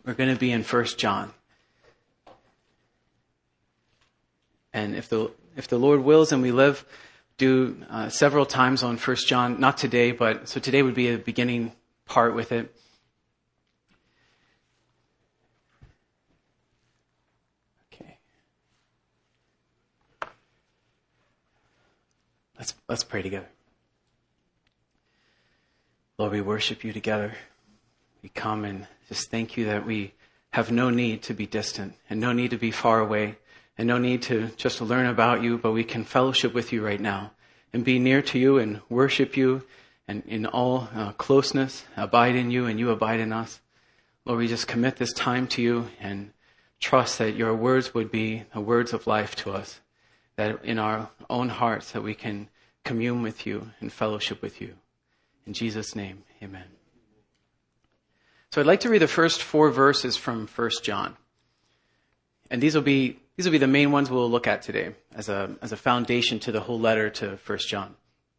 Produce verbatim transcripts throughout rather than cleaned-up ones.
We're going to be in First John. And if the if the Lord wills and we live, do uh, several times on First John, not today, but so today would be a beginning part with it. Okay. Let's let's pray together. Lord, we worship you together. We come and just thank you that we have no need to be distant and no need to be far away and no need to just learn about you, but we can fellowship with you right now and be near to you and worship you and in all uh, closeness, abide in you and you abide in us. Lord, we just commit this time to you and trust that your words would be the words of life to us, that in our own hearts that we can commune with you and fellowship with you. In Jesus' name, amen. So I'd like to read the first four verses from First John. And these will be these will be the main ones we'll look at today as a as a foundation to the whole letter to First John.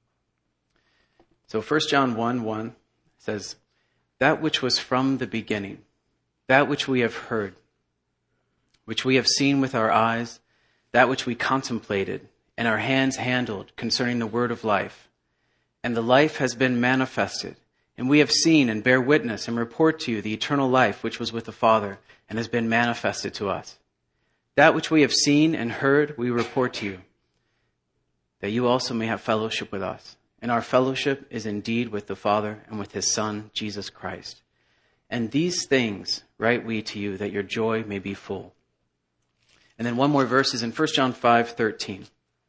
So First John one one says, "That which was from the beginning, that which we have heard, which we have seen with our eyes, that which we contemplated and our hands handled concerning the word of life. And the life has been manifested, and we have seen and bear witness and report to you the eternal life which was with the Father and has been manifested to us. That which we have seen and heard we report to you, that you also may have fellowship with us. And our fellowship is indeed with the Father and with his Son, Jesus Christ. And these things write we to you, that your joy may be full." And then one more verse is in First John five thirteen.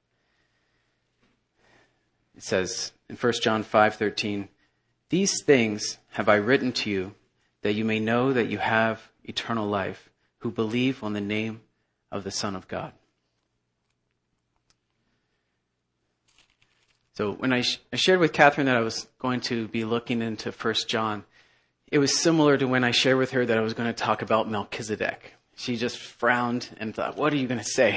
It says in First John five thirteen, "These things have I written to you, that you may know that you have eternal life, who believe on the name of the Son of God." So when I, sh- I shared with Catherine that I was going to be looking into First John, it was similar to when I shared with her that I was going to talk about Melchizedek. She just frowned and thought, what are you going to say?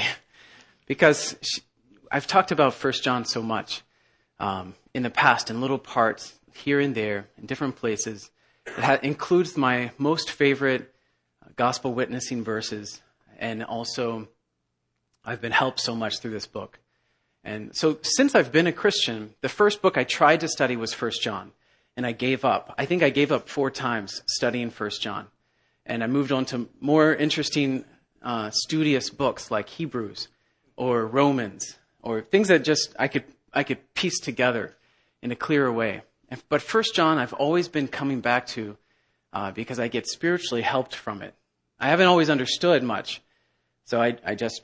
Because she, I've talked about First John so much um, in the past in little parts here and there in different places. It ha- includes my most favorite gospel witnessing verses. And also I've been helped so much through this book. And so since I've been a Christian, the first book I tried to study was First John. And I gave up. I think I gave up four times studying First John. And I moved on to more interesting, uh, studious books like Hebrews or Romans or things that just I could I could piece together in a clearer way. But First John I've always been coming back to uh, because I get spiritually helped from it. I haven't always understood much, so I, I just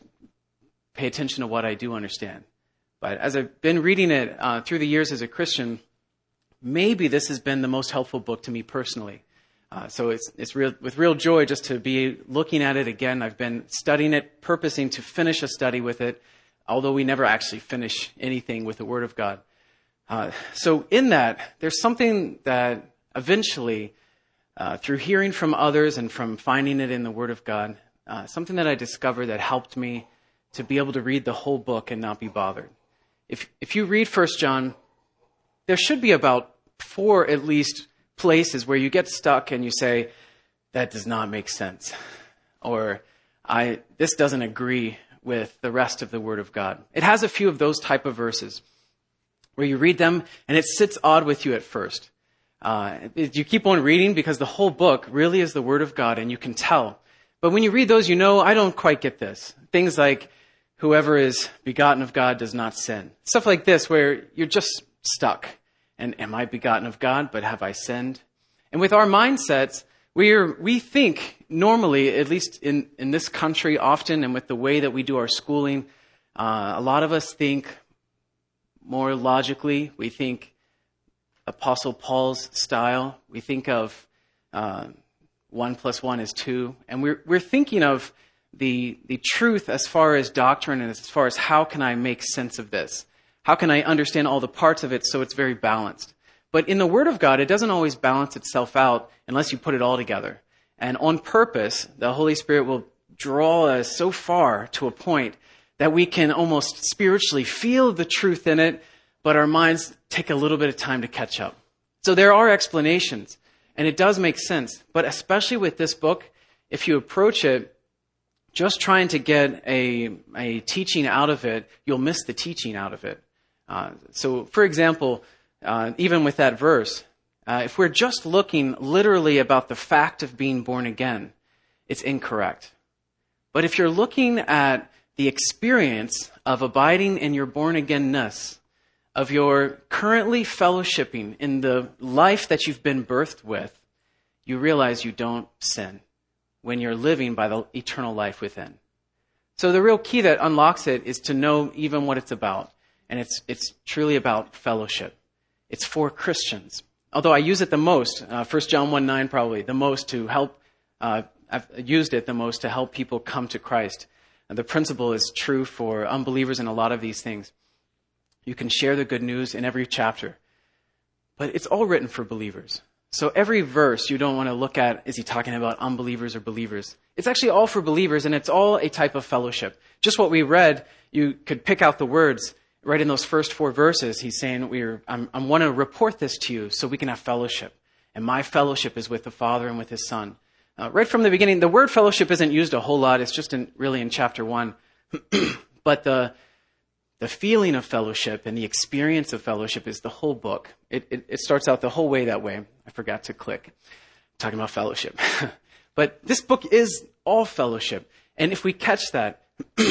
pay attention to what I do understand. But as I've been reading it uh, through the years as a Christian, maybe this has been the most helpful book to me personally. Uh, so it's it's real with real joy just to be looking at it again. I've been studying it, purposing to finish a study with it, although we never actually finish anything with the Word of God. Uh, so in that, there's something that eventually, uh, through hearing from others and from finding it in the Word of God, uh, something that I discovered that helped me to be able to read the whole book and not be bothered. If if you read First John, there should be about four at least places where you get stuck and you say, that does not make sense. Or I this doesn't agree with the rest of the Word of God. It has a few of those type of verses where you read them and it sits odd with you at first. Uh, you keep on reading because the whole book really is the Word of God and you can tell. But when you read those, you know, I don't quite get this. Things like, whoever is begotten of God does not sin. Stuff like this where you're just stuck. And am I begotten of God, but have I sinned? And with our mindsets, we're, we think normally, at least in, in this country often, and with the way that we do our schooling, uh, a lot of us think more logically. We think Apostle Paul's style. We think of uh, one plus one is two. And we're, we're thinking of the, the truth as far as doctrine and as far as how can I make sense of this? How can I understand all the parts of it so it's very balanced? But in the Word of God, it doesn't always balance itself out unless you put it all together. And on purpose, the Holy Spirit will draw us so far to a point that we can almost spiritually feel the truth in it, but our minds take a little bit of time to catch up. So there are explanations, and it does make sense. But especially with this book, if you approach it just trying to get a, a teaching out of it, you'll miss the teaching out of it. Uh, so, for example, uh, even with that verse, uh, if we're just looking literally about the fact of being born again, it's incorrect. But if you're looking at the experience of abiding in your born-again-ness, of your currently fellowshipping in the life that you've been birthed with, you realize you don't sin when you're living by the eternal life within. So the real key that unlocks it is to know even what it's about. And it's it's truly about fellowship. It's for Christians. Although I use it the most, uh, First John one nine probably, the most to help, uh, I've used it the most to help people come to Christ. And the principle is true for unbelievers in a lot of these things. You can share the good news in every chapter. But it's all written for believers. So every verse you don't want to look at, is he talking about unbelievers or believers? It's actually all for believers, and it's all a type of fellowship. Just what we read, you could pick out the words. Right in those first four verses, he's saying, "We're I'm, I want to report this to you so we can have fellowship. And my fellowship is with the Father and with his Son." Uh, right from the beginning, the word fellowship isn't used a whole lot. It's just in, really in chapter one. But the the feeling of fellowship and the experience of fellowship is the whole book. It, it, it starts out the whole way that way. I forgot to click. I'm talking about fellowship. But this book is all fellowship. And if we catch that,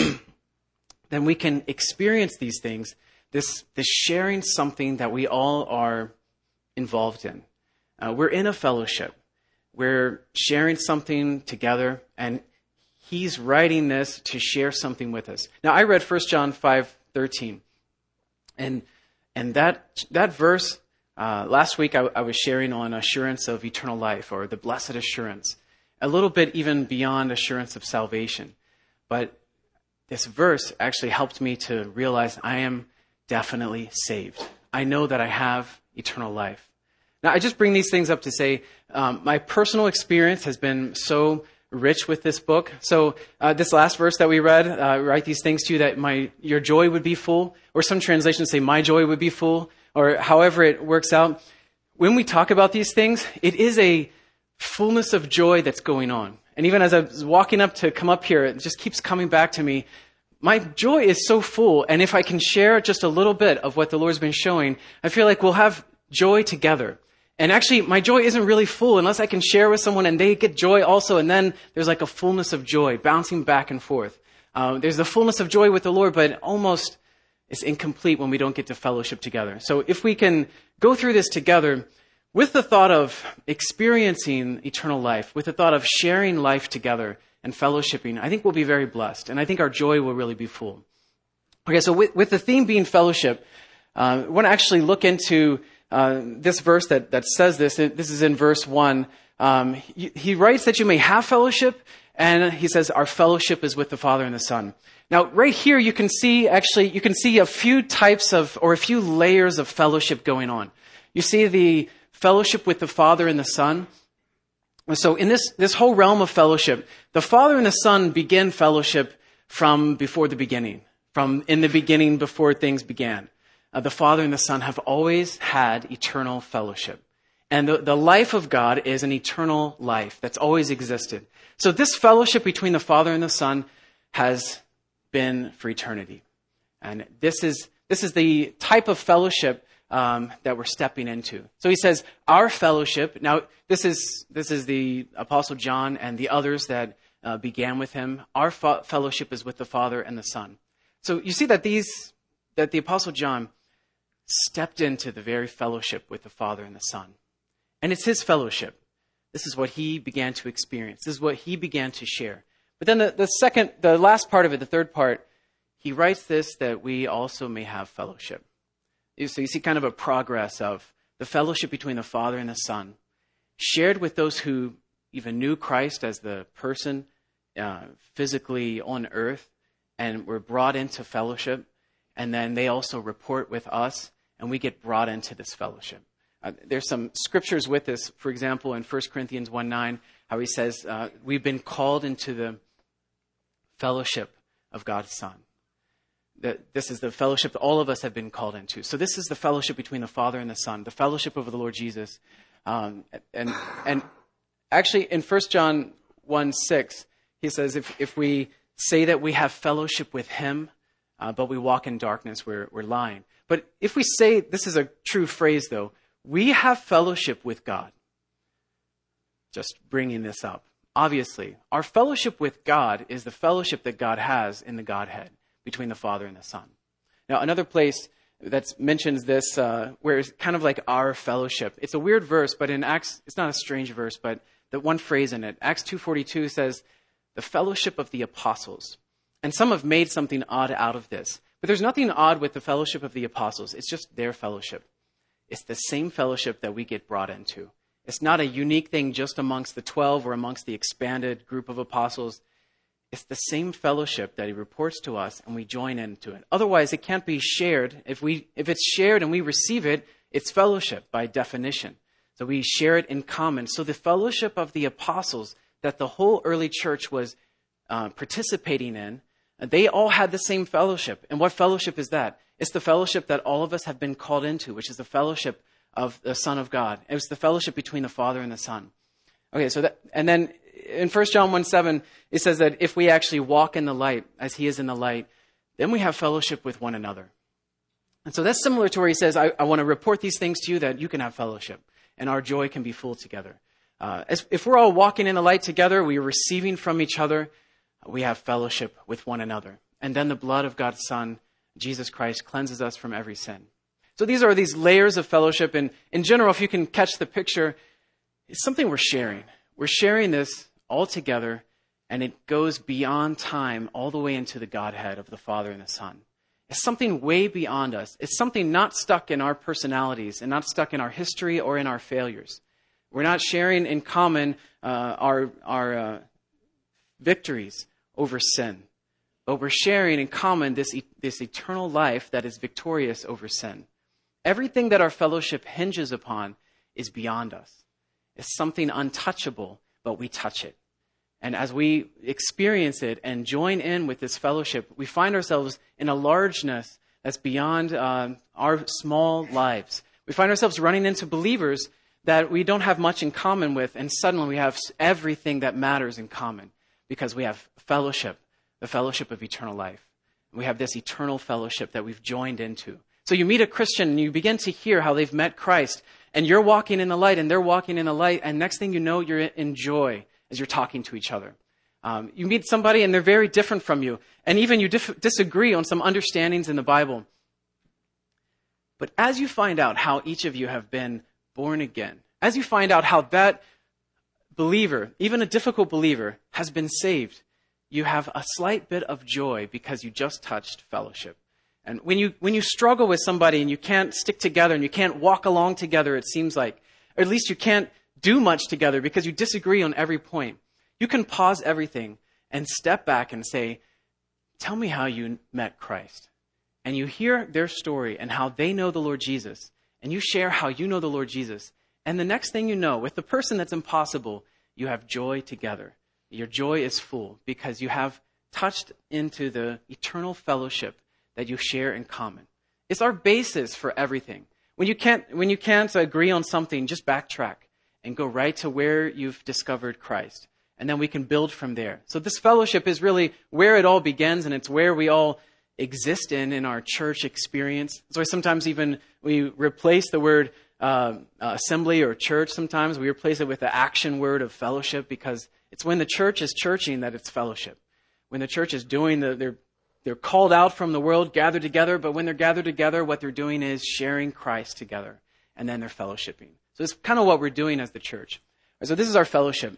then we can experience these things, this, this sharing something that we all are involved in. Uh, we're in a fellowship. We're sharing something together, and he's writing this to share something with us. Now, I read First John five thirteen, and and that that verse, uh, last week I, I was sharing on assurance of eternal life, or the blessed assurance, a little bit even beyond assurance of salvation. But this verse actually helped me to realize I am definitely saved. I know that I have eternal life. Now, I just bring these things up to say um, my personal experience has been so rich with this book. So uh, this last verse that we read, uh, write these things to you that my your joy would be full, or some translations say my joy would be full, or however it works out. When we talk about these things, it is a fullness of joy that's going on. And even as I was walking up to come up here, it just keeps coming back to me. My joy is so full, and if I can share just a little bit of what the Lord's been showing, I feel like we'll have joy together. And actually, my joy isn't really full unless I can share with someone and they get joy also. And then there's like a fullness of joy bouncing back and forth. Uh, there's the fullness of joy with the Lord, but almost it's incomplete when we don't get to fellowship together. So if we can go through this together with the thought of experiencing eternal life, with the thought of sharing life together and fellowshipping, I think we'll be very blessed. And I think our joy will really be full. Okay, so with, with the theme being fellowship, uh, I want to actually look into Uh, this verse that, that says this. This is in verse one. Um, he, he writes that you may have fellowship, and he says our fellowship is with the Father and the Son. Now, right here, you can see actually you can see a few types of or a few layers of fellowship going on. You see the fellowship with the Father and the Son. So, in this this whole realm of fellowship, the Father and the Son begin fellowship from before the beginning, from in the beginning before things began. Uh, the Father and the Son have always had eternal fellowship. And the, the life of God is an eternal life that's always existed. So this fellowship between the Father and the Son has been for eternity. And this is this is the type of fellowship um, that we're stepping into. So he says, our fellowship. Now, this is this is the Apostle John and the others that uh, began with him. Our fo- fellowship is with the Father and the Son. So you see that these that the Apostle John stepped into the very fellowship with the Father and the Son. And it's his fellowship. This is what he began to experience. This is what he began to share. But then the, the second, the last part of it, the third part, he writes this that we also may have fellowship. So you see kind of a progress of the fellowship between the Father and the Son, shared with those who even knew Christ as the person uh, physically on earth and were brought into fellowship. And then they also report with us, and we get brought into this fellowship. Uh, there's some scriptures with this. For example, in First Corinthians one nine, how he says, uh, we've been called into the fellowship of God's Son. That this is the fellowship that all of us have been called into. So this is the fellowship between the Father and the Son, the fellowship of the Lord Jesus. Um, and and actually, in First John one six, he says, if, if we say that we have fellowship with him, uh, but we walk in darkness, we're, we're lying. But if we say, this is a true phrase though, we have fellowship with God. Just bringing this up. Obviously, our fellowship with God is the fellowship that God has in the Godhead between the Father and the Son. Now, another place that mentions this, uh, where it's kind of like our fellowship. It's a weird verse, but in Acts, it's not a strange verse, but the one phrase in it, Acts two forty-two says, the fellowship of the apostles. And some have made something odd out of this. But there's nothing odd with the fellowship of the apostles. It's just their fellowship. It's the same fellowship that we get brought into. It's not a unique thing just amongst the twelve or amongst the expanded group of apostles. It's the same fellowship that he reports to us, and we join into it. Otherwise, it can't be shared. If we, if it's shared and we receive it, it's fellowship by definition. So we share it in common. So the fellowship of the apostles that the whole early church was uh, participating in, they all had the same fellowship. And what fellowship is that? It's the fellowship that all of us have been called into, which is the fellowship of the Son of God. It was the fellowship between the Father and the Son. Okay, so that, and then in First John one seven, it says that if we actually walk in the light as he is in the light, then we have fellowship with one another. And so that's similar to where he says, I, I want to report these things to you that you can have fellowship and our joy can be full together. Uh, as, if we're all walking in the light together, we are receiving from each other, we have fellowship with one another. And then the blood of God's Son, Jesus Christ, cleanses us from every sin. So these are these layers of fellowship. And in general, if you can catch the picture, it's something we're sharing. We're sharing this all together, and it goes beyond time all the way into the Godhead of the Father and the Son. It's something way beyond us. It's something not stuck in our personalities and not stuck in our history or in our failures. We're not sharing in common uh, our, our uh, victories over sin, but we're sharing in common this, e- this eternal life that is victorious over sin. Everything that our fellowship hinges upon is beyond us. It's something untouchable, but we touch it. And as we experience it and join in with this fellowship, we find ourselves in a largeness that's beyond uh, our small lives. We find ourselves running into believers that we don't have much in common with, and suddenly we have everything that matters in common because we have fellowship, the fellowship of eternal life. We have this eternal fellowship that we've joined into. So you meet a Christian and you begin to hear how they've met Christ, and you're walking in the light and they're walking in the light, and next thing you know, you're in joy as you're talking to each other. Um, you meet somebody and they're very different from you, and even you dif- disagree on some understandings in the Bible. But as you find out how each of you have been born again, as you find out how that believer, even a difficult believer, has been saved, you have a slight bit of joy because you just touched fellowship. And when you when you struggle with somebody and you can't stick together and you can't walk along together, it seems like, or at least you can't do much together because you disagree on every point, you can pause everything and step back and say, tell me how you met Christ. And you hear their story and how they know the Lord Jesus, and you share how you know the Lord Jesus. And the next thing you know, with the person that's impossible, you have joy together. Your joy is full because you have touched into the eternal fellowship that you share in common. It's our basis for everything. When you can't, when you can't agree on something, just backtrack and go right to where you've discovered Christ. And then we can build from there. So this fellowship is really where it all begins, and it's where we all exist in, in our church experience. So sometimes even we replace the word uh, uh, assembly or church sometimes. We replace it with the action word of fellowship because it's when the church is churching that it's fellowship. When the church is doing the, they're They're called out from the world, gathered together, but when they're gathered together, what they're doing is sharing Christ together, and then they're fellowshipping. So it's kind of what we're doing as the church. So this is our fellowship.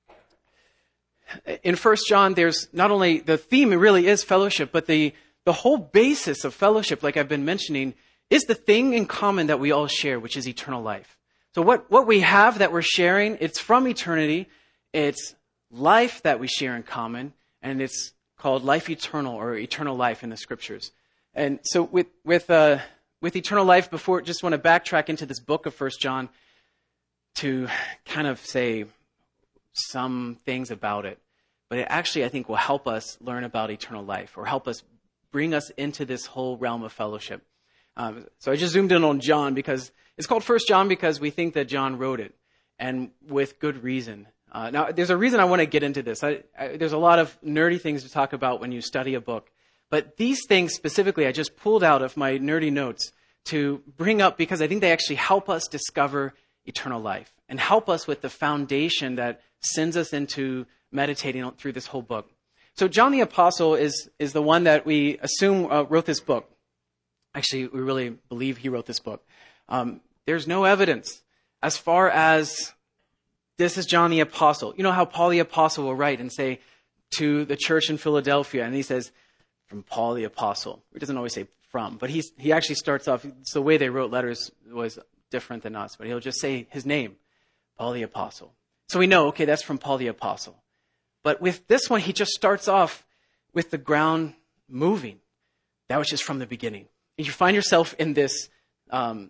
In First John, there's not only, the theme really is fellowship, but the, the whole basis of fellowship, like I've been mentioning, is the thing in common that we all share, which is eternal life. So what, what we have that we're sharing, it's from eternity, it's life that we share in common, and it's called life eternal or eternal life in the scriptures. And so with with uh, with eternal life, before, just want to backtrack into this book of First John to kind of say some things about it. But it actually, I think, will help us learn about eternal life or help us bring us into this whole realm of fellowship. Um, so I just zoomed in on John because it's called First John because we think that John wrote it, and with good reason. Uh, now, there's a reason I want to get into this. I, I, there's a lot of nerdy things to talk about when you study a book. But these things specifically, I just pulled out of my nerdy notes to bring up because I think they actually help us discover eternal life and help us with the foundation that sends us into meditating through this whole book. So John the Apostle is, is the one that we assume uh, wrote this book. Actually, we really believe he wrote this book. Um, there's no evidence as far as this is John the Apostle. You know how Paul the Apostle will write and say to the church in Philadelphia, and he says, from Paul the Apostle. He doesn't always say from, but he's, he actually starts off, it's the way they wrote letters was different than us, but he'll just say his name, Paul the Apostle. So we know, okay, that's from Paul the Apostle. But with this one, he just starts off with the ground moving. That was just from the beginning. And you find yourself in this um,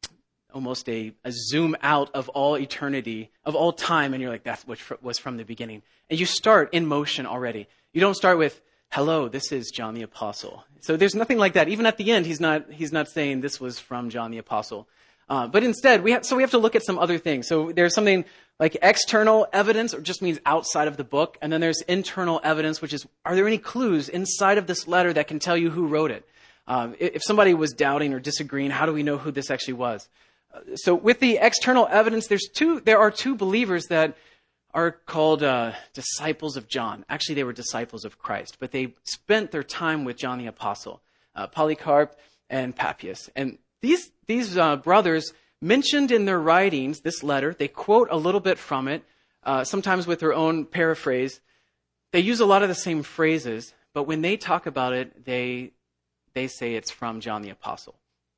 almost a, a zoom out of all eternity, of all time, and you're like, that's what was from the beginning. And you start in motion already. You don't start with, hello, this is John the Apostle. So there's nothing like that. Even at the end, he's not he's not saying this was from John the Apostle. Uh, but instead, we have, so we have to look at some other things. So there's something like external evidence, or just means outside of the book. And then there's internal evidence, which is, are there any clues inside of this letter that can tell you who wrote it? Um, if somebody was doubting or disagreeing, how do we know who this actually was? Uh, so with the external evidence, there's two. There are two believers that are called uh, disciples of John. Actually, they were disciples of Christ, but they spent their time with John the Apostle, uh, Polycarp and Papias. And these these uh, brothers mentioned in their writings this letter. They quote a little bit from it, uh, sometimes with their own paraphrase. They use a lot of the same phrases, but when they talk about it, they they say it's from John the Apostle.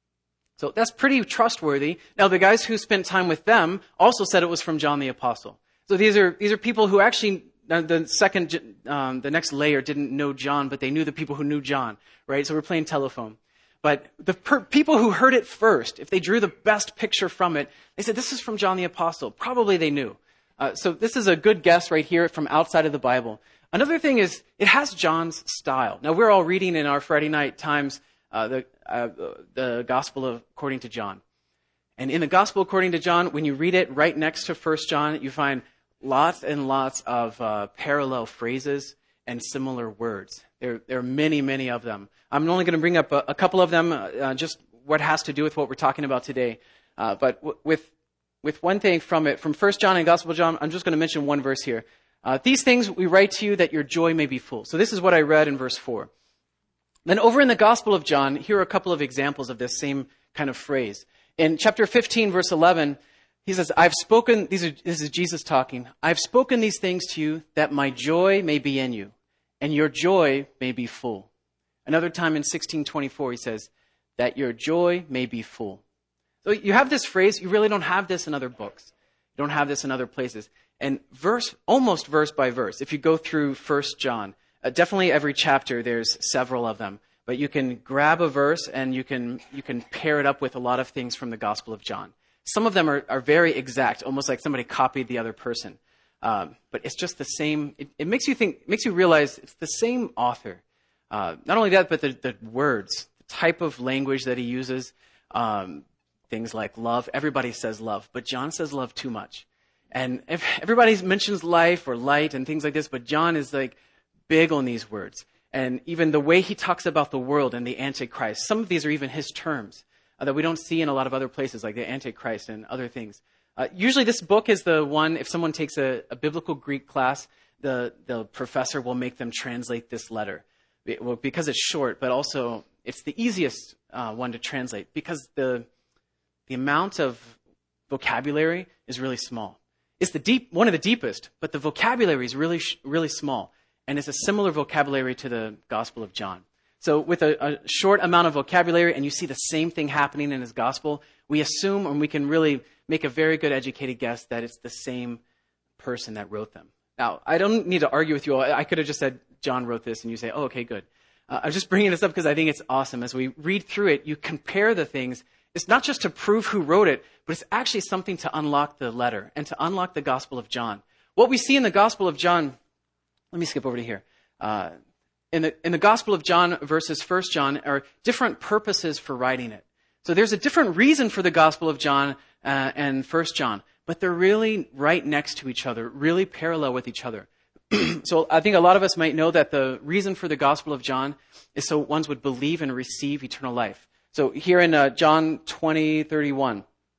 So that's pretty trustworthy. Now, the guys who spent time with them also said it was from John the Apostle. So these are these are people who actually, uh, the second, um, the next layer didn't know John, but they knew the people who knew John, right? So we're playing telephone. But the per- people who heard it first, if they drew the best picture from it, they said, this is from John the Apostle. Probably they knew. Uh, so this is a good guess right here from outside of the Bible. Another thing is, it has John's style. Now, we're all reading in our Friday night times uh, the, uh, the Gospel of, according to John. And in the Gospel according to John, when you read it right next to First John, you find lots and lots of uh, parallel phrases and similar words. There, there are many, many of them. I'm only going to bring up a, a couple of them, uh, just what has to do with what we're talking about today. Uh, but w- with with one thing from it, from First John and Gospel of John, I'm just going to mention one verse here. Uh, These things we write to you that your joy may be full. So this is what I read in verse four. Then over in the Gospel of John, here are a couple of examples of this same kind of phrase. In chapter fifteen, verse eleven, he says, I've spoken, these are, this is Jesus talking, I've spoken these things to you that my joy may be in you and your joy may be full. Another time in sixteen twenty-four, he says, that your joy may be full. So you have this phrase, you really don't have this in other books. You don't have this in other places. And verse, almost verse by verse, if you go through First John, uh, definitely every chapter, there's several of them. But you can grab a verse and you can you can pair it up with a lot of things from the Gospel of John. Some of them are, are very exact, almost like somebody copied the other person. Um, but it's just the same. It, it makes you think, it makes you realize it's the same author. Uh, not only that, but the, the words, the type of language that he uses, um, things like love. Everybody says love, but John says love too much. And if everybody mentions life or light and things like this, but John is like big on these words. And even the way he talks about the world and the Antichrist, some of these are even his terms uh, that we don't see in a lot of other places, like the Antichrist and other things. Uh, usually this book is the one, if someone takes a, a biblical Greek class, the, the professor will make them translate this letter. It, well, because it's short, but also it's the easiest uh, one to translate because the the amount of vocabulary is really small. It's the deep one of the deepest, but the vocabulary is really, really small. And it's a similar vocabulary to the Gospel of John. So with a, a short amount of vocabulary, and you see the same thing happening in his Gospel, we assume, and we can really make a very good educated guess that it's the same person that wrote them. Now, I don't need to argue with you all. I could have just said, John wrote this, and you say, oh, okay, good. Uh, I'm just bringing this up because I think it's awesome. As we read through it, you compare the things. It's not just to prove who wrote it, but it's actually something to unlock the letter and to unlock the Gospel of John. What we see in the Gospel of John, let me skip over to here. Uh, in the in the Gospel of John versus First John are different purposes for writing it. So there's a different reason for the Gospel of John uh, and First John. but they're really right next to each other, really parallel with each other. So I think a lot of us might know that the reason for the Gospel of John is so ones would believe and receive eternal life. So here in uh, John twenty thirty-one,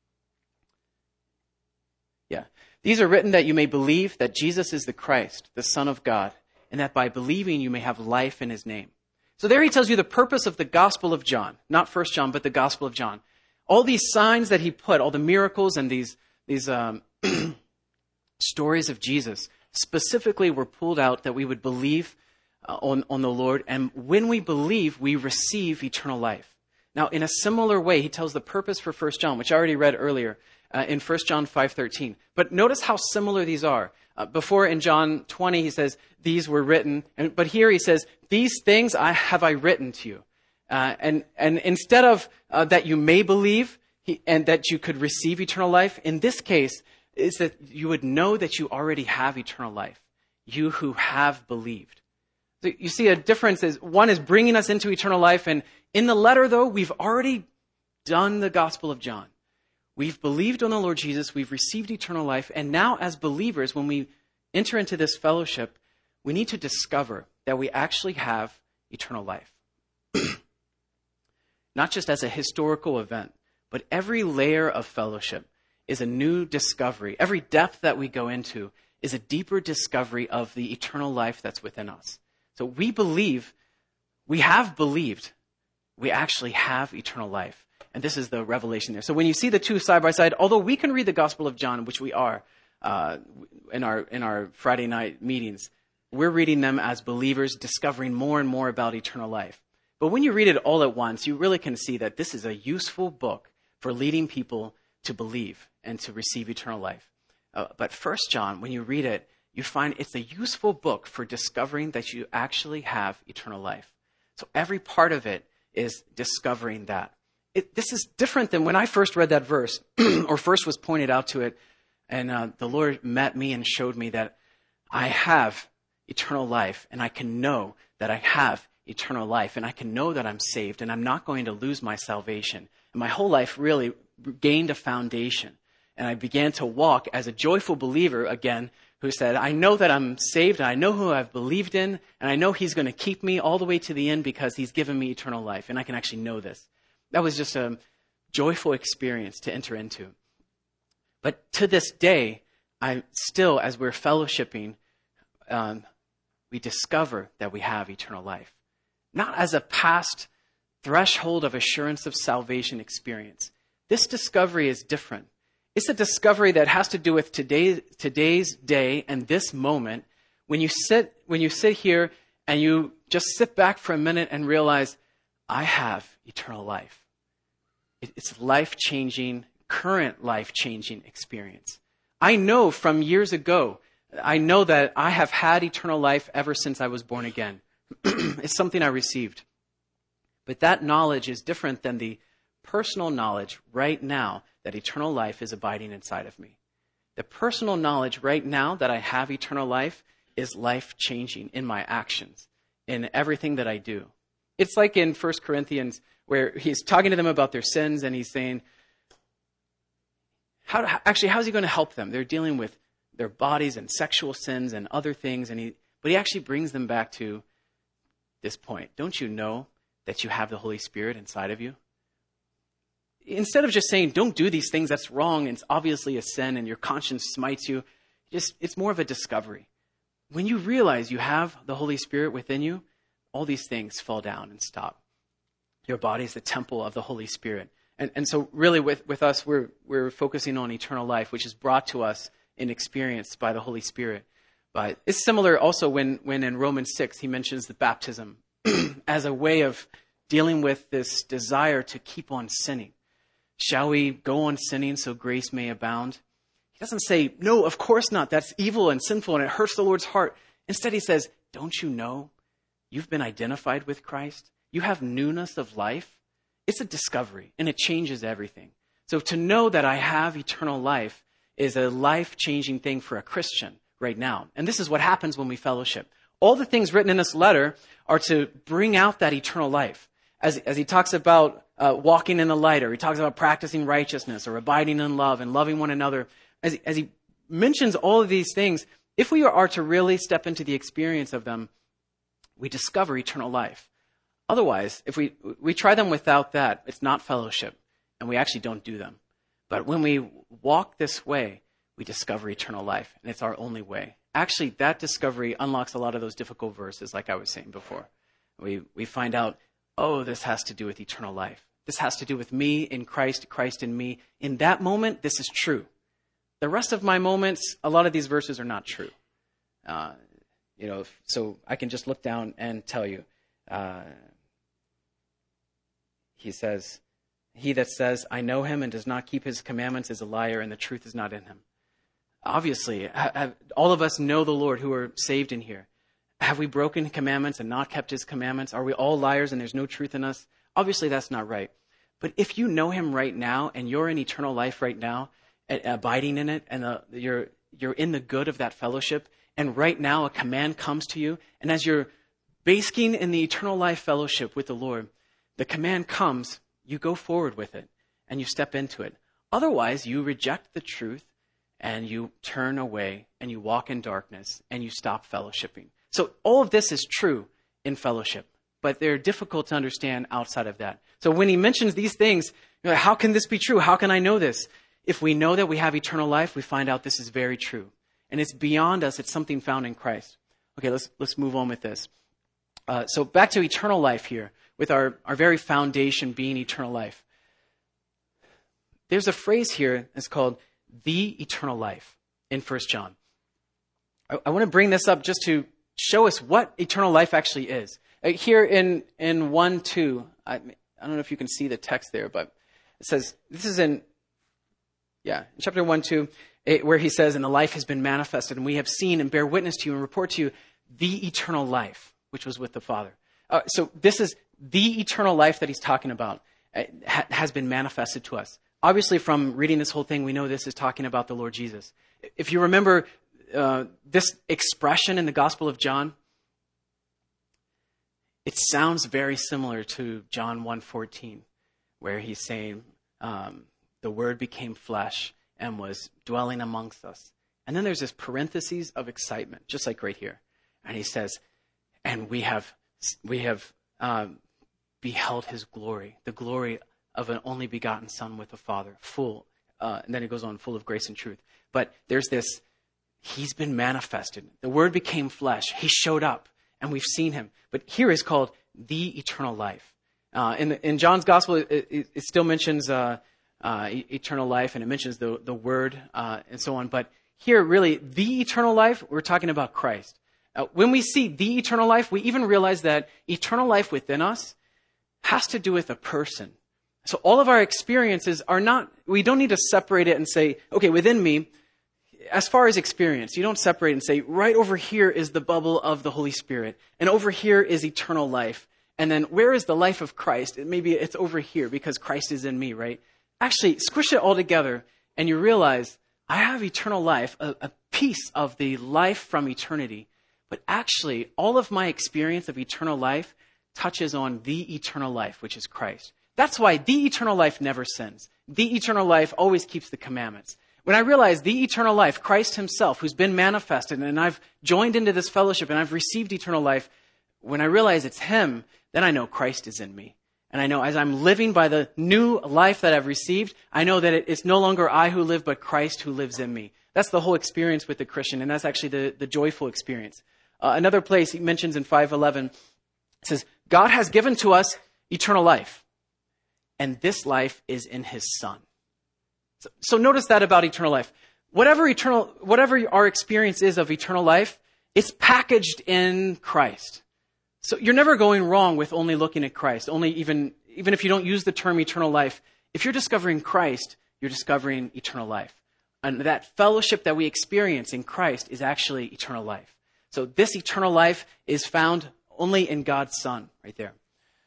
yeah, these are written that you may believe that Jesus is the Christ, the Son of God, and that by believing you may have life in his name. So there he tells you the purpose of the Gospel of John, not First John, but the Gospel of John. All these signs that he put, all the miracles and these these um, stories of Jesus specifically were pulled out that we would believe uh, on, on the Lord. And when we believe, we receive eternal life. Now, in a similar way, he tells the purpose for First John, which I already read earlier uh, in First John five thirteen. But notice how similar these are. Uh, before in John twenty, he says, these were written. And, but here he says, these things I have I written to you. Uh, and, and instead of uh, that you may believe he, and that you could receive eternal life, in this case, is that you would know that you already have eternal life, you who have believed. So you see a difference is one is bringing us into eternal life. And in the letter, though, we've already done the Gospel of John. We've believed on the Lord Jesus. We've received eternal life. And now as believers, when we enter into this fellowship, we need to discover that we actually have eternal life. Not just as a historical event, but every layer of fellowship is a new discovery. Every depth that we go into is a deeper discovery of the eternal life that's within us. So we believe, we have believed, we actually have eternal life. And this is the revelation there. So when you see the two side by side, although we can read the Gospel of John, which we are uh, in our in our Friday night meetings, we're reading them as believers, discovering more and more about eternal life. But when you read it all at once, you really can see that this is a useful book for leading people to believe and to receive eternal life. Uh, but First John, when you read it, you find it's a useful book for discovering that you actually have eternal life. So every part of it is discovering that. It, this is different than when I first read that verse or first was pointed out to it. And uh, the Lord met me and showed me that I have eternal life and I can know that I have eternal life and I can know that I'm saved and I'm not going to lose my salvation. And my whole life really gained a foundation. And I began to walk as a joyful believer again who said, I know that I'm saved and I know who I've believed in and I know he's going to keep me all the way to the end because he's given me eternal life and I can actually know this. That was just a joyful experience to enter into. But to this day, I still, as we're fellowshipping, um, we discover that we have eternal life. Not as a past threshold of assurance of salvation experience. This discovery is different. It's a discovery that has to do with today, today's day and this moment. When you sit, when you sit here and you just sit back for a minute and realize, I have eternal life. It's life-changing, current life-changing experience. I know from years ago, I know that I have had eternal life ever since I was born again. It's something I received. But that knowledge is different than the personal knowledge right now that eternal life is abiding inside of me. The personal knowledge right now that I have eternal life is life-changing in my actions, in everything that I do. It's like in First Corinthians where he's talking to them about their sins and he's saying, how, actually, how's he going to help them? They're dealing with their bodies and sexual sins and other things, and he, but he actually brings them back to this point. Don't you know that you have the Holy Spirit inside of you? Instead of just saying, don't do these things, that's wrong, and it's obviously a sin, and your conscience smites you, just it's more of a discovery. When you realize you have the Holy Spirit within you, all these things fall down and stop. Your body is the temple of the Holy Spirit. And, and so really with, with us, we're, we're focusing on eternal life, which is brought to us in experience by the Holy Spirit. But it's similar also when, when in Romans six, he mentions the baptism as a way of dealing with this desire to keep on sinning. Shall we go on sinning so grace may abound? He doesn't say, no, of course not. That's evil and sinful and it hurts the Lord's heart. Instead, he says, don't you know you've been identified with Christ? You have newness of life. It's a discovery and it changes everything. So to know that I have eternal life is a life-changing thing for a Christian right now. And this is what happens when we fellowship. All the things written in this letter are to bring out that eternal life. As, as he talks about uh, walking in the light, or he talks about practicing righteousness or abiding in love and loving one another. as he, as he mentions all of these things, if we are to really step into the experience of them, we discover eternal life. Otherwise, if we we try them without that, it's not fellowship, and we actually don't do them. But when we walk this way, we discover eternal life, and it's our only way. Actually, that discovery unlocks a lot of those difficult verses, like I was saying before. We we find out, oh, this has to do with eternal life. This has to do with me in Christ, Christ in me. In that moment, this is true. The rest of my moments, a lot of these verses are not true. Uh, you know, so I can just look down and tell you. Uh, he says, he that says, I know him and does not keep his commandments is a liar, and the truth is not in him. Obviously, have, all of us know the Lord who are saved in here. Have we broken commandments and not kept his commandments? Are we all liars and there's no truth in us? Obviously, that's not right. But if you know him right now and you're in eternal life right now, abiding in it, and the, you're you're in the good of that fellowship, and right now a command comes to you, and as you're basking in the eternal life fellowship with the Lord, the command comes, you go forward with it, and you step into it. Otherwise, you reject the truth, and you turn away, and you walk in darkness, and you stop fellowshipping. So all of this is true in fellowship, but they're difficult to understand outside of that. So when he mentions these things, you're like, how can this be true? How can I know this? If we know that we have eternal life, we find out this is very true. And it's beyond us. It's something found in Christ. Okay, let's let's move on with this. Uh, so back to eternal life here, with our, our very foundation being eternal life. There's a phrase here that's called the eternal life in First John. I, I want to bring this up just to show us what eternal life actually is. Uh, here in, in one two, I, I don't know if you can see the text there, but it says, this is in, yeah, in chapter one two, it, where he says, and the life has been manifested, and we have seen and bear witness to you and report to you the eternal life, which was with the Father. Uh, so this is the eternal life that he's talking about, uh, ha- has been manifested to us. Obviously, from reading this whole thing, we know this is talking about the Lord Jesus. If you remember uh, this expression in the Gospel of John, it sounds very similar to John one fourteen, where he's saying, um, the Word became flesh and was dwelling amongst us. And then there's this parentheses of excitement, just like right here. And he says, and we have we have um, beheld his glory, the glory of an only begotten Son with the Father, full. Uh, and then it goes on, full of grace and truth. But there's this, he's been manifested. The Word became flesh. He showed up, and we've seen him. But here is called the eternal life. Uh, in, the, in John's Gospel, it, it, it still mentions uh, uh, eternal life, and it mentions the, the Word uh, and so on. But here, really, the eternal life, we're talking about Christ. Uh, when we see the eternal life, we even realize that eternal life within us has to do with a person. So all of our experiences are not, we don't need to separate it and say, okay, within me, as far as experience, you don't separate and say, right over here is the bubble of the Holy Spirit, and over here is eternal life. And then where is the life of Christ? Maybe it's over here because Christ is in me, right? Actually, squish it all together, and you realize I have eternal life, a, a piece of the life from eternity. But actually, all of my experience of eternal life touches on the eternal life, which is Christ. That's why the eternal life never sins. The eternal life always keeps the commandments. When I realize the eternal life, Christ himself, who's been manifested, and I've joined into this fellowship, and I've received eternal life, when I realize it's him, then I know Christ is in me. And I know as I'm living by the new life that I've received, I know that it's no longer I who live, but Christ who lives in me. That's the whole experience with the Christian, and that's actually the, the joyful experience. Uh, another place he mentions in five eleven, it says, God has given to us eternal life, and this life is in his Son. So, so notice that about eternal life. Whatever eternal, whatever our experience is of eternal life, it's packaged in Christ. So you're never going wrong with only looking at Christ. Only even, even if you don't use the term eternal life, if you're discovering Christ, you're discovering eternal life. And that fellowship that we experience in Christ is actually eternal life. So this eternal life is found only in God's Son, right there.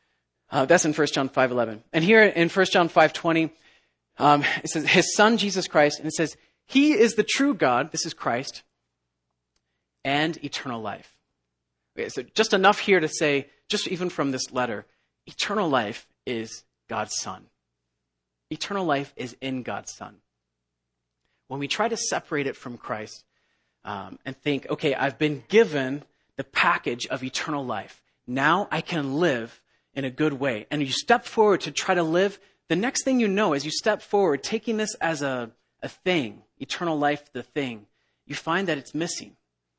Uh, that's in First John five eleven. And here in First John five twenty, um, it says, his Son, Jesus Christ, and it says, he is the true God, this is Christ, and eternal life. Okay, so just enough here to say, just even from this letter, eternal life is God's Son. Eternal life is in God's Son. when we try to separate it from Christ um, and think, okay, I've been given the package of eternal life. Now I can live in a good way. And you step forward to try to live. The next thing you know, as you step forward, taking this as a, a thing, eternal life, the thing, you find that it's missing.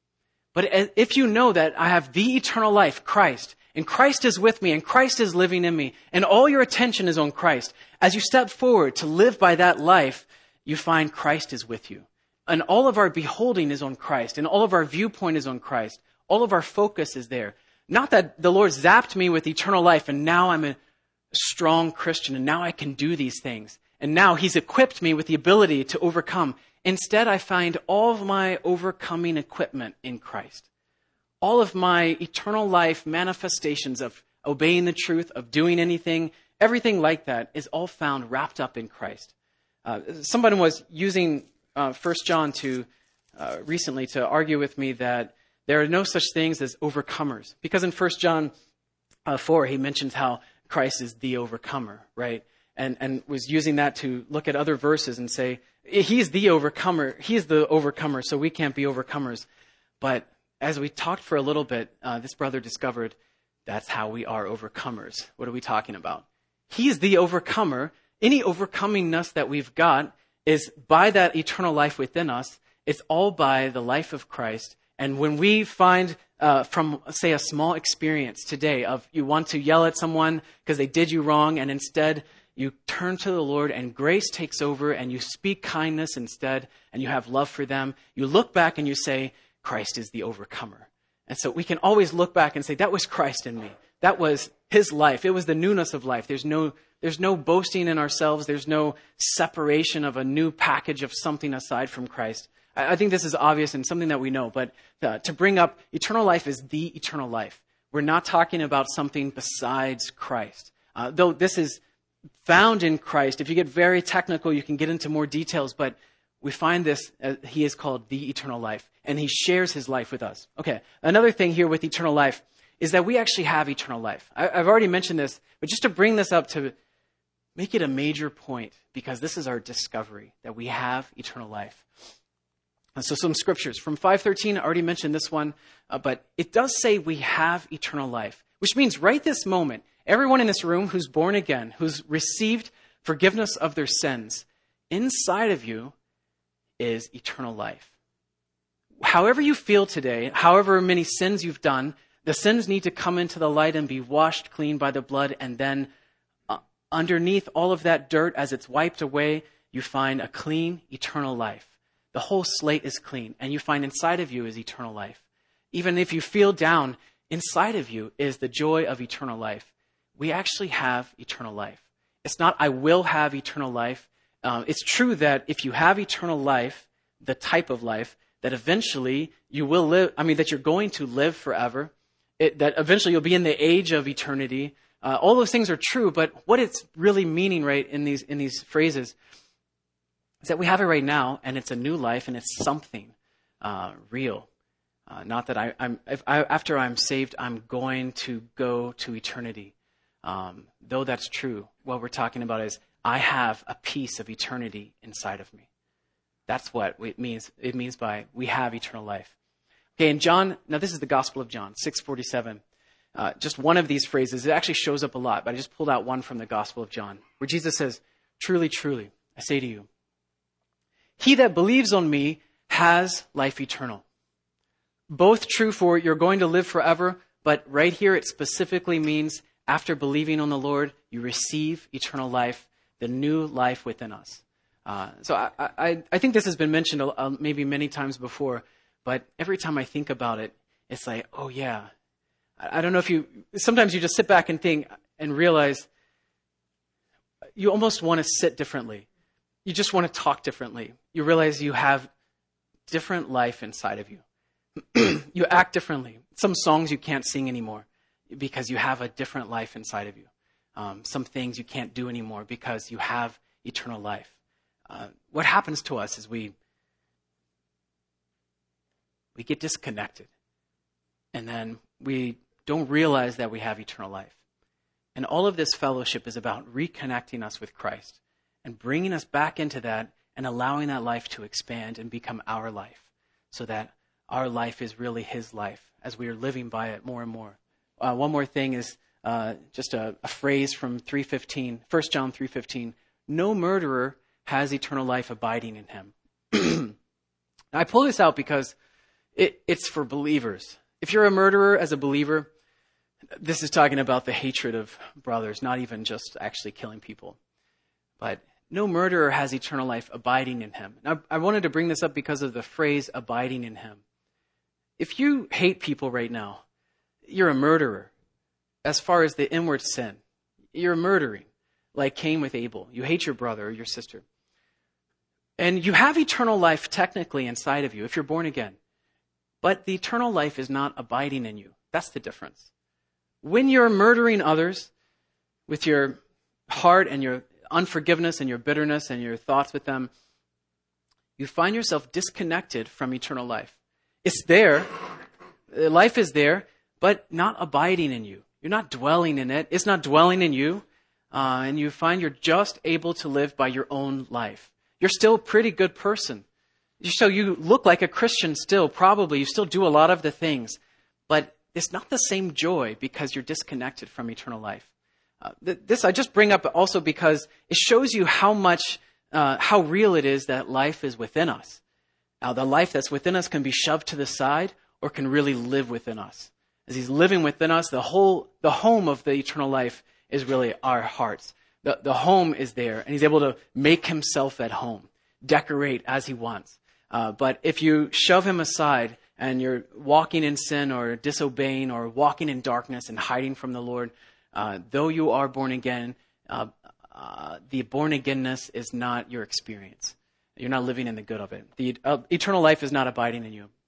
But if you know that I have the eternal life, Christ, and Christ is with me, and Christ is living in me, and all your attention is on Christ, as you step forward to live by that life, you find Christ is with you. And all of our beholding is on Christ, and all of our viewpoint is on Christ. All of our focus is there. Not that the Lord zapped me with eternal life, and now I'm a strong Christian, and now I can do these things. And now he's equipped me with the ability to overcome. Instead, I find all of my overcoming equipment in Christ. All of my eternal life manifestations of obeying the truth, of doing anything, everything like that is all found wrapped up in Christ. Uh, somebody was using uh, First John to uh, recently to argue with me that there are no such things as overcomers. Because in First John uh, four, he mentions how Christ is the overcomer, right? And and was using that to look at other verses and say, he's the overcomer. He's the overcomer, so we can't be overcomers. But as we talked for a little bit, uh, this brother discovered that's how we are overcomers. What are we talking about? He's the overcomer. Any overcomingness that we've got is by that eternal life within us. It's all by the life of Christ. And when we find uh, from, say, a small experience today of you want to yell at someone because they did you wrong, and instead you turn to the Lord and grace takes over and you speak kindness instead and you have love for them. You look back and you say, Christ is the overcomer. And so we can always look back and say, that was Christ in me. That was his life. It was the newness of life. There's no, there's no boasting in ourselves. There's no separation of a new package of something aside from Christ. I, I think this is obvious and something that we know. But uh, to bring up, eternal life is the eternal life. We're not talking about something besides Christ. Uh, though this is found in Christ. If you get very technical, you can get into more details, but we find this, uh, he is called the eternal life, and he shares his life with us. Okay, another thing here with eternal life is that we actually have eternal life. I, I've already mentioned this, but just to bring this up to make it a major point, because this is our discovery, that we have eternal life. And so some scriptures. From five thirteen, I already mentioned this one, uh, but it does say we have eternal life, which means right this moment, everyone in this room who's born again, who's received forgiveness of their sins, inside of you is eternal life. However you feel today, however many sins you've done, the sins need to come into the light and be washed clean by the blood. And then uh, underneath all of that dirt, as it's wiped away, you find a clean, eternal life. The whole slate is clean. And you find inside of you is eternal life. Even if you feel down, inside of you is the joy of eternal life. We actually have eternal life. It's not, I will have eternal life. Uh, it's true that if you have eternal life, the type of life, that eventually you will live, I mean, that you're going to live forever, it, that eventually you'll be in the age of eternity. Uh, all those things are true, but what it's really meaning, right, in these in these phrases is that we have it right now, and it's a new life, and it's something uh, real. Uh, not that I, I'm, if I, after I'm saved, I'm going to go to eternity. Um, though that's true, what we're talking about is I have a piece of eternity inside of me. That's what it means. It means by we have eternal life. Okay, in John, now this is the Gospel of John, six forty-seven. Uh, just one of these phrases, it actually shows up a lot, but I just pulled out one from the Gospel of John, where Jesus says, truly, truly, I say to you, he that believes on me has life eternal. Both true for you're going to live forever, but right here it specifically means after believing on the Lord, you receive eternal life, the new life within us. Uh, so I, I, I think this has been mentioned uh, maybe many times before, but every time I think about it, it's like, oh yeah. I, I don't know if you, sometimes you just sit back and think and realize you almost want to sit differently. You just want to talk differently. You realize you have different life inside of you. You act differently. Some songs you can't sing anymore because you have a different life inside of you. Um, some things you can't do anymore because you have eternal life. Uh, what happens to us is we we get disconnected, and then we don't realize that we have eternal life. And all of this fellowship is about reconnecting us with Christ and bringing us back into that and allowing that life to expand and become our life, so that our life is really his life as we are living by it more and more. Uh, one more thing is uh, just a, a phrase from three fifteen, First John three fifteen. No murderer has eternal life abiding in him. I pull this out because it, it's for believers. If you're a murderer as a believer, this is talking about the hatred of brothers, not even just actually killing people. But no murderer has eternal life abiding in him. Now, I wanted to bring this up because of the phrase abiding in him. If you hate people right now, you're a murderer. As far as the inward sin, you're murdering, like Cain with Abel. You hate your brother or your sister. And you have eternal life technically inside of you if you're born again. But the eternal life is not abiding in you. That's the difference. When you're murdering others with your heart and your unforgiveness and your bitterness and your thoughts with them, you find yourself disconnected from eternal life. It's there. Life is there, but not abiding in you. You're not dwelling in it. It's not dwelling in you. Uh, and you find you're just able to live by your own life. You're still a pretty good person. So you look like a Christian still, probably. You still do a lot of the things. But it's not the same joy because you're disconnected from eternal life. Uh, th- this I just bring up also because it shows you how much, uh, how real it is that life is within us. Now, the life that's within us can be shoved to the side or can really live within us. As he's living within us, the whole, the home of the eternal life is really our hearts. The, the home is there, and he's able to make himself at home, decorate as he wants. Uh, but if you shove him aside and you're walking in sin or disobeying or walking in darkness and hiding from the Lord, uh, though you are born again, uh, uh, the born againness is not your experience. You're not living in the good of it. The uh, eternal life is not abiding in you.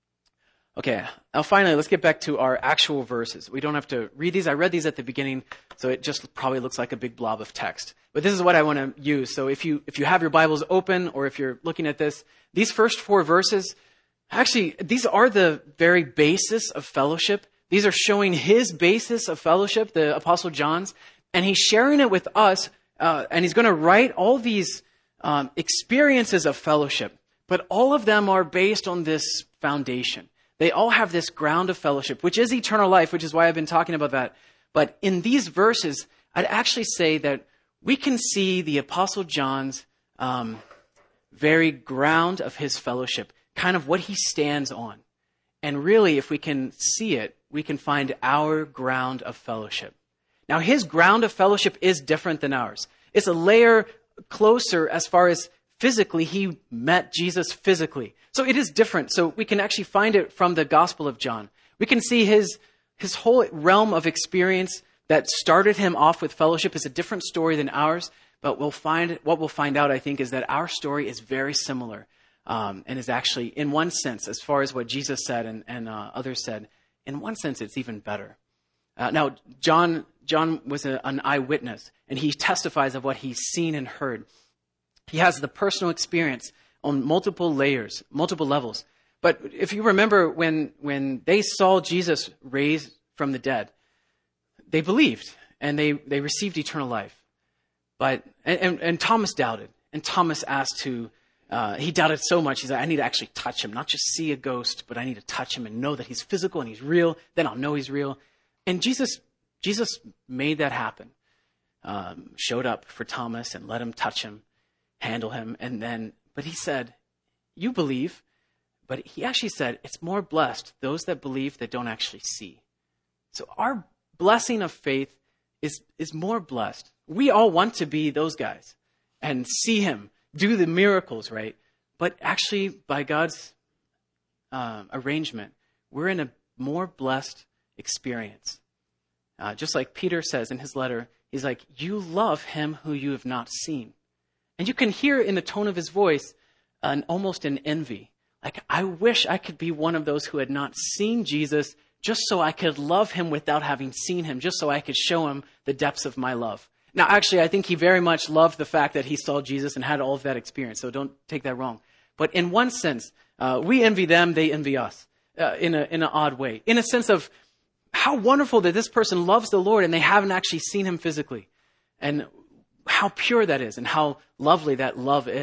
Okay, now finally, let's get back to our actual verses. We don't have to read these. I read these at the beginning, so it just probably looks like a big blob of text. But this is what I want to use. So if you if you have your Bibles open or if you're looking at this, these first four verses, actually, these are the very basis of fellowship. These are showing his basis of fellowship, the Apostle John's, and he's sharing it with us, uh, and he's going to write all these um, experiences of fellowship. But all of them are based on this foundation. They all have this ground of fellowship, which is eternal life, which is why I've been talking about that. But in these verses, I'd actually say that we can see the Apostle John's um, very ground of his fellowship, kind of what he stands on. And really, if we can see it, we can find our ground of fellowship. Now, his ground of fellowship is different than ours. It's a layer closer as far as physically, he met Jesus physically. So it is different. So we can actually find it from the Gospel of John. We can see his his whole realm of experience that started him off with fellowship is a different story than ours. But we'll find what we'll find out, I think, is that our story is very similar um, and is actually, in one sense, as far as what Jesus said and, and uh, others said, in one sense, it's even better. Uh, now, John John was a, an eyewitness, and he testifies of what he's seen and heard. He has the personal experience on multiple layers, multiple levels. But if you remember when, when they saw Jesus raised from the dead, they believed and they, they received eternal life. But and, and, and Thomas doubted. And Thomas asked to, uh, he doubted so much. He said, I need to actually touch him, not just see a ghost, but I need to touch him and know that he's physical and he's real. Then I'll know he's real. And Jesus, Jesus made that happen. Um, showed up for Thomas and let him touch him, handle him. And then, but he said, you believe. But he actually said, it's more blessed those that believe that don't actually see. So our blessing of faith is, is more blessed. We all want to be those guys and see him do the miracles, right? But actually, by God's uh, arrangement, we're in a more blessed experience. Uh, just like Peter says in his letter, he's like, you love him who you have not seen. And you can hear in the tone of his voice an, almost an envy. Like, I wish I could be one of those who had not seen Jesus just so I could love him without having seen him, just so I could show him the depths of my love. Now, actually, I think he very much loved the fact that he saw Jesus and had all of that experience, so don't take that wrong. But in one sense, uh, we envy them, they envy us uh, in a in an odd way, in a sense of how wonderful that this person loves the Lord and they haven't actually seen him physically, and how pure that is and how lovely that love is.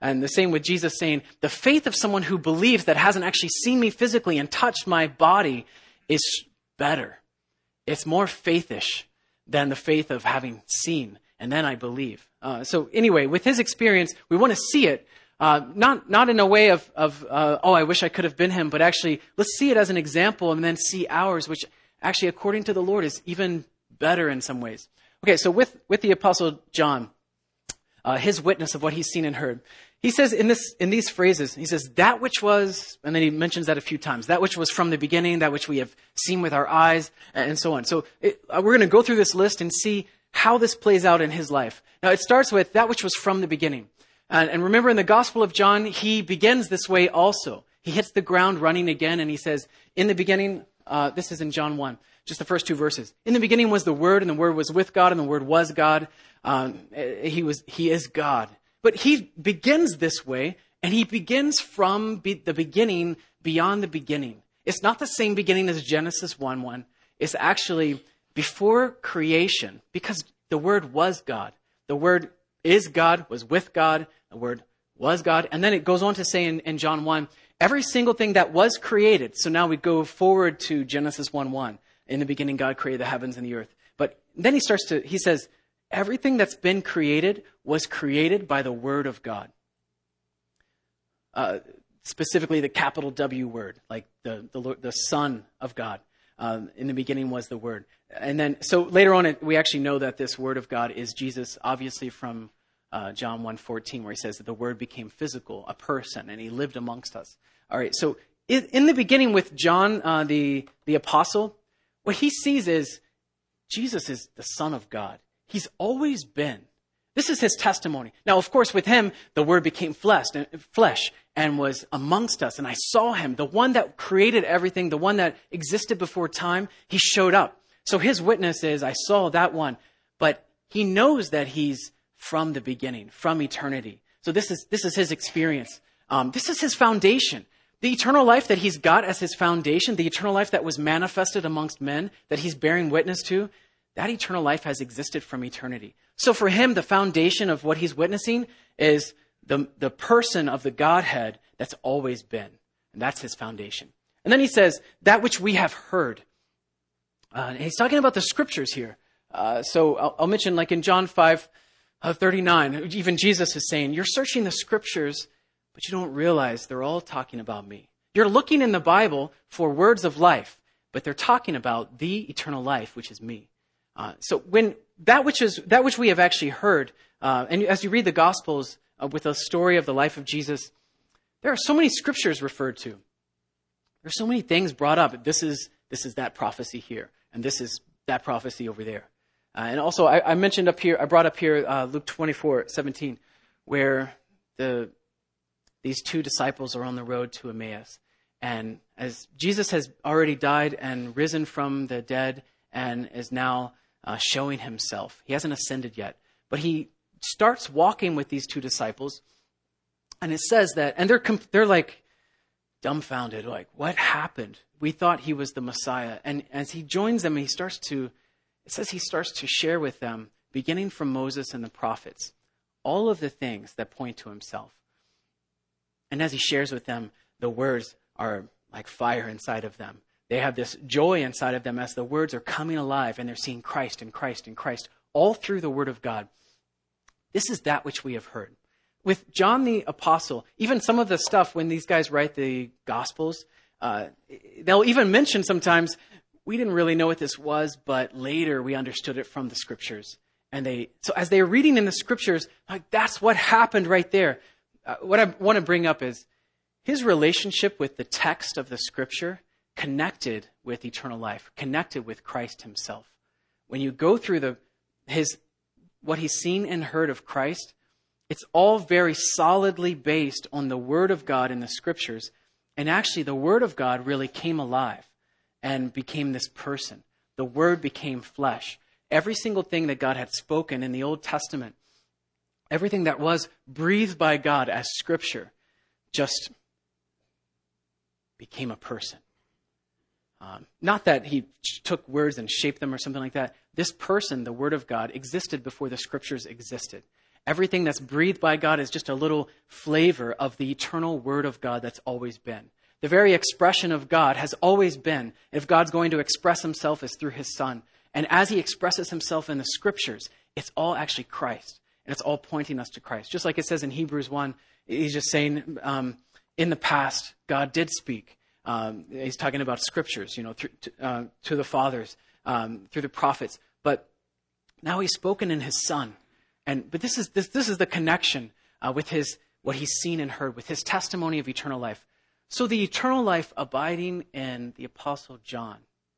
And the same with Jesus saying, the faith of someone who believes that hasn't actually seen me physically and touched my body is better. It's more faithish than the faith of having seen, and then I believe. Uh, so anyway, with his experience, we want to see it, uh, not not in a way of, of uh, oh, I wish I could have been him, but actually, let's see it as an example and then see ours, which actually, according to the Lord, is even better in some ways. Okay, so with, with the Apostle John, uh, his witness of what he's seen and heard, he says in this in these phrases, he says, that which was, and then he mentions that a few times, that which was from the beginning, that which we have seen with our eyes, and so on. So it, uh, we're going to go through this list and see how this plays out in his life. Now, it starts with that which was from the beginning. And, and remember, in the Gospel of John, he begins this way also. He hits the ground running again, and he says, in the beginning, uh, this is in John one, just the first two verses. In the beginning was the Word, and the Word was with God, and the Word was God. Um, he was, he is God. But he begins this way, and he begins from be, the beginning beyond the beginning. It's not the same beginning as Genesis one one. It's actually before creation, because the Word was God. The Word is God, was with God. The Word was God. And then it goes on to say in, in John one, every single thing that was created. So now we go forward to Genesis one one. In the beginning, God created the heavens and the earth. But then he starts to, he says, everything that's been created was created by the Word of God. Uh, specifically the capital W word, like the, the, the Son of God. Um, in the beginning was the Word. And then, so later on, we actually know that this Word of God is Jesus, obviously from uh, John one fourteen, where he says that the Word became physical, a person, and he lived amongst us. All right, so in, in the beginning with John, uh, the, the apostle, what he sees is Jesus is the Son of God. He's always been. This is his testimony. Now, of course, with him, the Word became flesh and, flesh and was amongst us. And I saw him, the one that created everything, the one that existed before time. He showed up. So his witness is, I saw that one. But he knows that he's from the beginning, from eternity. So this is this is his experience. Um, this is his foundation. The eternal life that he's got as his foundation, the eternal life that was manifested amongst men, that he's bearing witness to, that eternal life has existed from eternity. So for him, the foundation of what he's witnessing is the, the person of the Godhead that's always been. And that's his foundation. And then he says, that which we have heard. Uh, and he's talking about the scriptures here. Uh, so I'll, I'll mention like in John five thirty-nine, even Jesus is saying, you're searching the scriptures, but you don't realize they're all talking about me. You're looking in the Bible for words of life, but they're talking about the eternal life, which is me. Uh, so when that which is that which we have actually heard, uh, and as you read the Gospels uh, with a story of the life of Jesus, there are so many scriptures referred to. There's so many things brought up. This is this is that prophecy here, and this is that prophecy over there. Uh, and also, I, I mentioned up here, I brought up here uh, Luke twenty-four seventeen, where the these two disciples are on the road to Emmaus, and as Jesus has already died and risen from the dead, and is now uh, showing himself. He hasn't ascended yet, but he starts walking with these two disciples, and it says that, and they're they're like dumbfounded, like, what happened? We thought he was the Messiah. And as he joins them, he starts to, it says he starts to share with them, beginning from Moses and the prophets, all of the things that point to himself. And as he shares with them, the words are like fire inside of them. They have this joy inside of them as the words are coming alive and they're seeing Christ and Christ and Christ all through the Word of God. This is that which we have heard. With John the Apostle, even some of the stuff when these guys write the Gospels, uh, they'll even mention sometimes, we didn't really know what this was, but later we understood it from the Scriptures. And they, so as they're reading in the Scriptures, like that's what happened right there. Uh, what I want to bring up is his relationship with the text of the Scripture connected with eternal life, connected with Christ himself. When you go through the his what he's seen and heard of Christ, it's all very solidly based on the Word of God in the Scriptures. And actually, the Word of God really came alive and became this person. The Word became flesh. Every single thing that God had spoken in the Old Testament, everything that was breathed by God as Scripture, just became a person. Um, not that he took words and shaped them or something like that. This person, the Word of God, existed before the Scriptures existed. Everything that's breathed by God is just a little flavor of the eternal word of God that's always been. The very expression of God has always been. If God's going to express himself, it's through his Son. And as he expresses himself in the scriptures, it's all actually Christ. And it's all pointing us to Christ. Just like it says in Hebrews one, he's just saying, um, in the past, God did speak. Um, he's talking about scriptures, you know, through, to, uh, to the fathers, um, through the prophets. But now he's spoken in his Son. And but this is this this is the connection uh, with his what he's seen and heard, with his testimony of eternal life. So the eternal life abiding in the Apostle John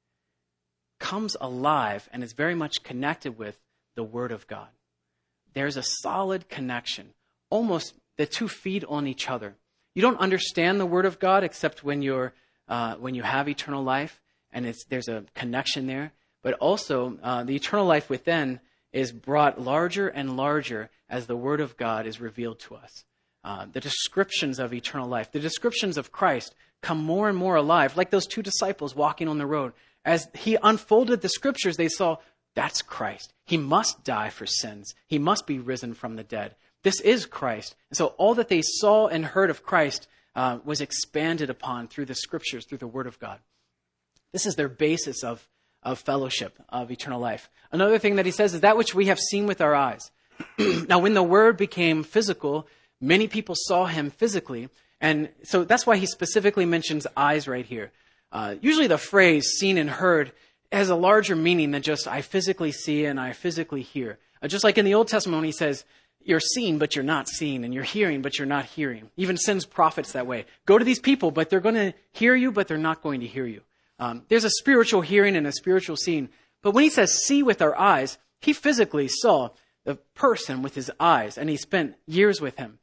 comes alive and is very much connected with the Word of God. There's a solid connection. Almost the two feed on each other. You don't understand the Word of God except when you're uh, when you have eternal life, and it's there's a connection there. But also uh, the eternal life within is brought larger and larger as the Word of God is revealed to us. Uh, the descriptions of eternal life, the descriptions of Christ come more and more alive, like those two disciples walking on the road. As he unfolded the scriptures, they saw, that's Christ. He must die for sins. He must be risen from the dead. This is Christ. And so all that they saw and heard of Christ uh, was expanded upon through the scriptures, through the Word of God. This is their basis of, of fellowship, of eternal life. Another thing that he says is that which we have seen with our eyes. Now, when the Word became physical, many people saw him physically. And so that's why he specifically mentions eyes right here. Uh, usually the phrase seen and heard has a larger meaning than just I physically see and I physically hear. Uh, just like in the Old Testament, when he says, you're seeing, but you're not seeing, and you're hearing, but you're not hearing. Even sends prophets that way. Go to these people, but they're going to hear you, but they're not going to hear you. Um, there's a spiritual hearing and a spiritual seeing. But when he says see with our eyes, he physically saw the person with his eyes, and he spent years with him.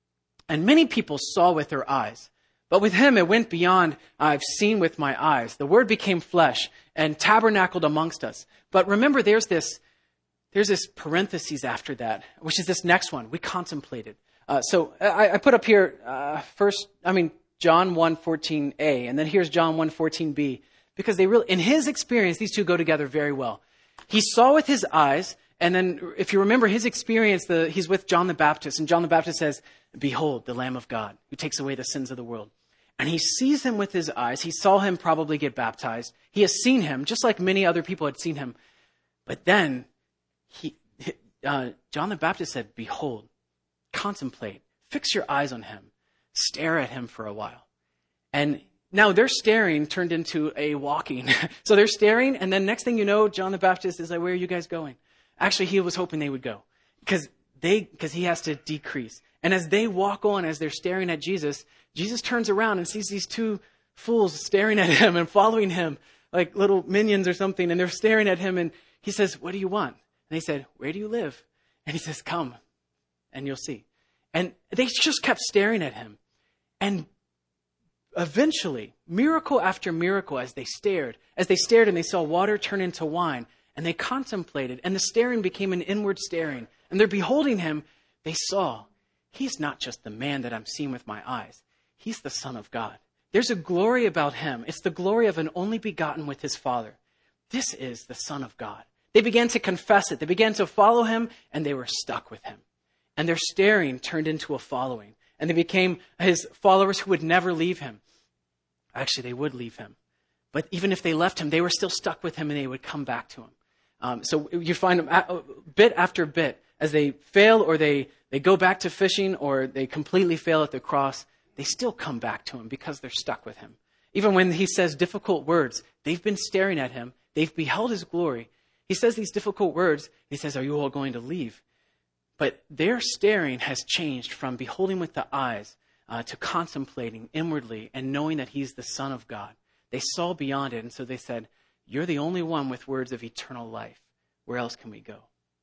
And many people saw with their eyes. But with him, it went beyond, I've seen with my eyes. The Word became flesh and tabernacled amongst us. But remember, there's this there's this parentheses after that, which is this next one. We contemplated. Uh, so I, I put up here uh, first, I mean, John one fourteen a, and then here's John one fourteen b, because they really, in his experience, these two go together very well. He saw with his eyes, and then if you remember his experience, the, he's with John the Baptist, and John the Baptist says, behold, the Lamb of God, who takes away the sins of the world. And he sees him with his eyes. He saw him probably get baptized. He has seen him, just like many other people had seen him. But then he, uh, John the Baptist said, behold, contemplate, fix your eyes on him, stare at him for a while. And now their staring turned into a walking. So they're staring, and then next thing you know, John the Baptist is like, where are you guys going? Actually, he was hoping they would go because they, because he has to decrease. And as they walk on, as they're staring at Jesus, Jesus turns around and sees these two fools staring at him and following him like little minions or something. And they're staring at him, and he says, what do you want? And they said, where do you live? And he says, come and you'll see. And they just kept staring at him. And eventually, miracle after miracle, as they stared, as they stared and they saw water turn into wine, and they contemplated, and the staring became an inward staring. And they're beholding him, they saw, he's not just the man that I'm seeing with my eyes. He's the Son of God. There's a glory about him. It's the glory of an only begotten with his Father. This is the Son of God. They began to confess it. They began to follow him, and they were stuck with him. And their staring turned into a following. And they became his followers who would never leave him. Actually, they would leave him. But even if they left him, they were still stuck with him, and they would come back to him. Um, so you find them bit after bit. As they fail, or they, they go back to fishing, or they completely fail at the cross, they still come back to him because they're stuck with him. Even when he says difficult words, they've been staring at him. They've beheld his glory. He says these difficult words. He says, are you all going to leave? But their staring has changed from beholding with the eyes uh, to contemplating inwardly and knowing that he's the Son of God. They saw beyond it, and so they said, you're the only one with words of eternal life. Where else can we go?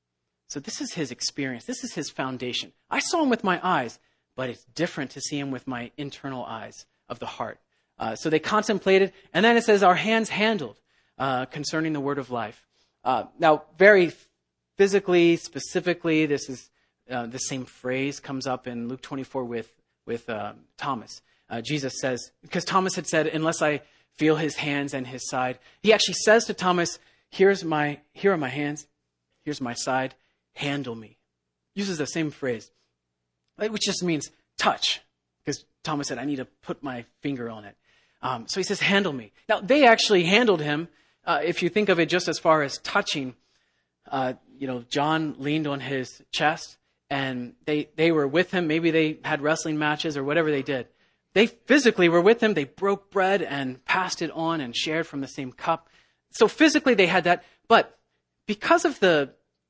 So this is his experience. This is his foundation. I saw him with my eyes, but it's different to see him with my internal eyes of the heart. Uh, so they contemplated, and then it says our hands handled uh, concerning the word of life. Uh, now, very physically, specifically, this is uh, the same phrase comes up in Luke twenty-four with with uh, Thomas. Uh, Jesus says, because Thomas had said, unless I feel his hands and his side, he actually says to Thomas, "Here's my, here are my hands, here's my side. Handle me, uses the same phrase, which just means touch, because Thomas said, I need to put my finger on it. Um, so he says, handle me. Now, they actually handled him. Uh, if you think of it just as far as touching, uh, you know, John leaned on his chest, and they, they were with him. Maybe they had wrestling matches or whatever they did. They physically were with him. They broke bread and passed it on and shared from the same cup. So physically they had that. But because of the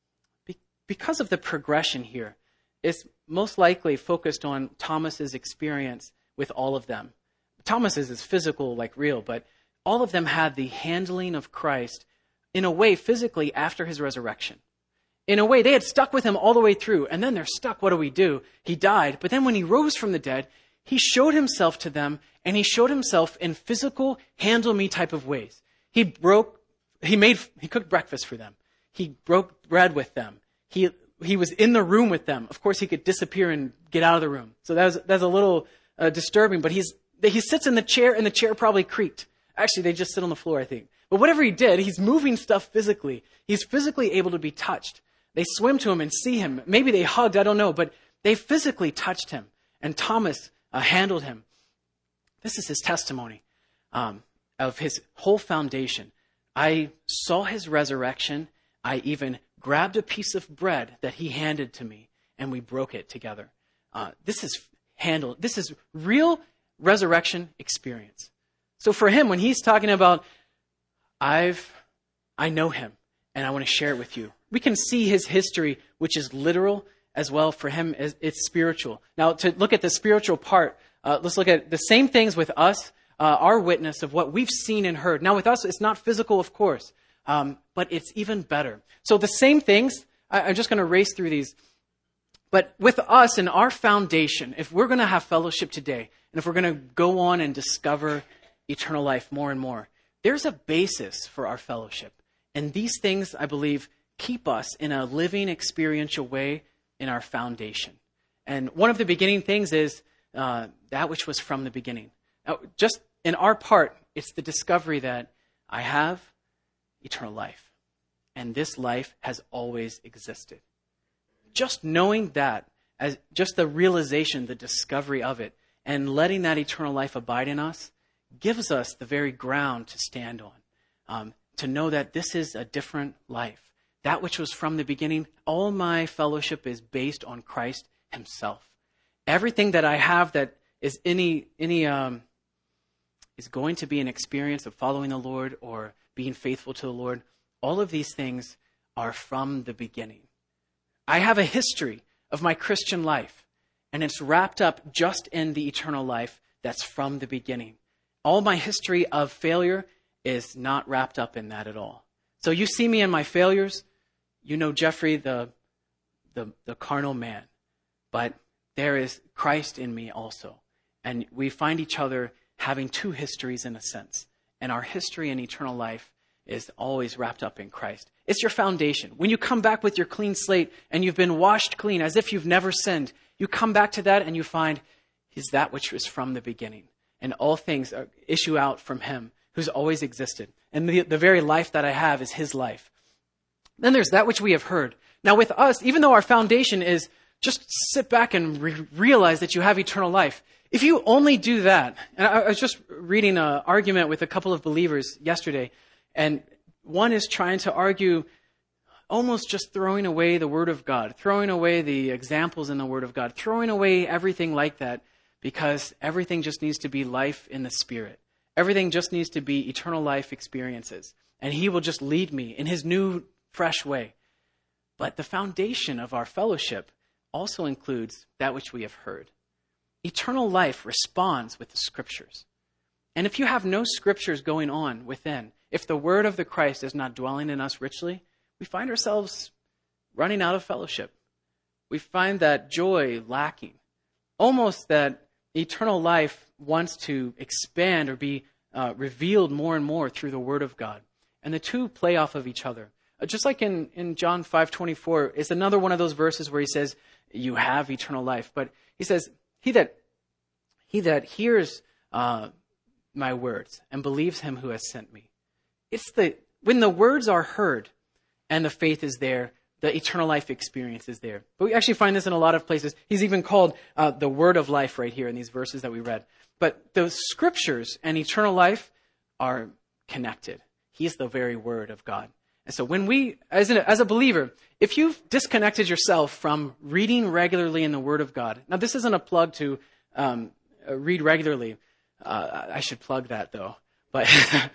because of the progression here, it's most likely focused on Thomas's experience with all of them. Thomas's is physical, like real, but all of them had the handling of Christ in a way physically after his resurrection. In a way, they had stuck with him all the way through, and then they're stuck. What do we do? He died, but then when he rose from the dead, he showed himself to them, and he showed himself in physical, handle me type of ways. He broke, he made, he cooked breakfast for them. He broke bread with them. He he was in the room with them. Of course, he could disappear and get out of the room. So that was, that's a little uh, disturbing, but he's he sits in the chair, and the chair probably creaked. Actually, they just sit on the floor, I think. But whatever he did, he's moving stuff physically. He's physically able to be touched. They swim to him and see him. Maybe they hugged, I don't know, but they physically touched him. And Thomas uh, handled him. This is his testimony um, of his whole foundation. I saw his resurrection. I even grabbed a piece of bread that he handed to me, and we broke it together. Uh, this is handled. This is real resurrection experience. So for him, when he's talking about, I've, I know him, and I want to share it with you. We can see his history, which is literal as well. For him, it's spiritual. Now, to look at the spiritual part, uh, let's look at the same things with us, uh, our witness of what we've seen and heard. Now, with us, it's not physical, of course, um, but it's even better. So the same things, I, I'm just going to race through these. But with us and our foundation, if we're going to have fellowship today, and if we're going to go on and discover eternal life more and more, there's a basis for our fellowship. And these things, I believe, keep us in a living, experiential way in our foundation. And one of the beginning things is uh, that which was from the beginning. Now, just in our part, it's the discovery that I have eternal life. And this life has always existed. Just knowing that, as just the realization, the discovery of it, and letting that eternal life abide in us, gives us the very ground to stand on. Um, to know that this is a different life. That which was from the beginning, all my fellowship is based on Christ himself. Everything that I have that is any, any um, is going to be an experience of following the Lord or being faithful to the Lord, all of these things are from the beginning. I have a history of my Christian life, and it's wrapped up just in the eternal life that's from the beginning. All my history of failure is not wrapped up in that at all. So you see me in my failures, you know Jeffrey, the, the, the carnal man, but there is Christ in me also. And we find each other having two histories in a sense. And our history in eternal life is always wrapped up in Christ. It's your foundation. When you come back with your clean slate and you've been washed clean as if you've never sinned, you come back to that and you find he's that which was from the beginning. And all things are, issue out from him who's always existed. And the, the very life that I have is his life. Then there's that which we have heard. Now with us, even though our foundation is just sit back and re- realize that you have eternal life, if you only do that, and I, I was just reading an argument with a couple of believers yesterday, and one is trying to argue almost just throwing away the Word of God, throwing away the examples in the Word of God, throwing away everything like that, because everything just needs to be life in the Spirit. Everything just needs to be eternal life experiences. And he will just lead me in his new, fresh way. But the foundation of our fellowship also includes that which we have heard. Eternal life responds with the Scriptures. And if you have no Scriptures going on within, if the word of the Christ is not dwelling in us richly, we find ourselves running out of fellowship. We find that joy lacking. Almost that eternal life wants to expand or be uh, revealed more and more through the Word of God. And the two play off of each other. Uh, just like in, in John five twenty-four, it's another one of those verses where he says, you have eternal life. But he says, he that he that hears uh, my words and believes him who has sent me. It's the when the words are heard and the faith is there, the eternal life experience is there. But we actually find this in a lot of places. He's even called uh, the word of life right here in these verses that we read. But the scriptures and eternal life are connected. He's the very word of God. And so when we, as, an, as a believer, if you've disconnected yourself from reading regularly in the word of God, now this isn't a plug to um, read regularly. Uh, I should plug that though. But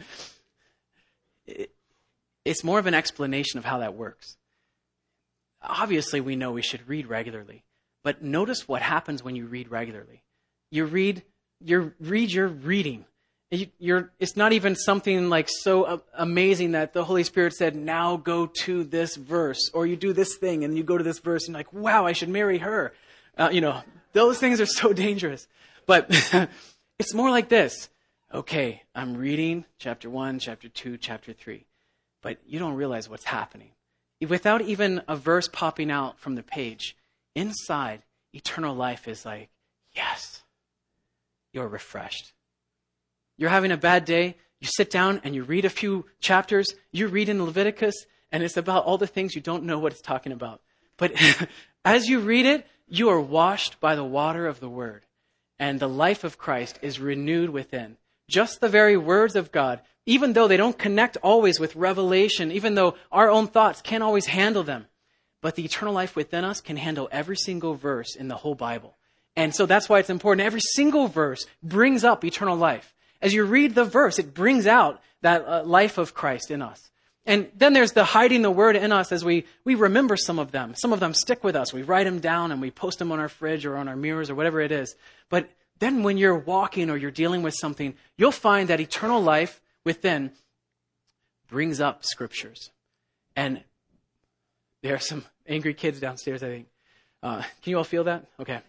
it, it's more of an explanation of how that works. Obviously, we know we should read regularly. But notice what happens when you read regularly. You read, you read your reading. You're, it's not even something like so amazing that the Holy Spirit said, now go to this verse, or you do this thing and you go to this verse and you're like, wow, I should marry her. Uh, you know, those things are so dangerous. But it's more like this. Okay, I'm reading chapter one, chapter two, chapter three, but you don't realize what's happening. Without even a verse popping out from the page, inside, eternal life is like, yes, you're refreshed. You're having a bad day, you sit down and you read a few chapters, you read in Leviticus, and it's about all the things you don't know what it's talking about. But as you read it, you are washed by the water of the word, and the life of Christ is renewed within. Just the very words of God, even though they don't connect always with revelation, even though our own thoughts can't always handle them, but the eternal life within us can handle every single verse in the whole Bible. And so that's why it's important. Every single verse brings up eternal life. As you read the verse, it brings out that uh, life of Christ in us. And then there's the hiding the word in us as we, we remember some of them. Some of them stick with us. We write them down and we post them on our fridge or on our mirrors or whatever it is. But then when you're walking or you're dealing with something, you'll find that eternal life within brings up scriptures. And there are some angry kids downstairs, I think. Uh, can you all feel that? Okay.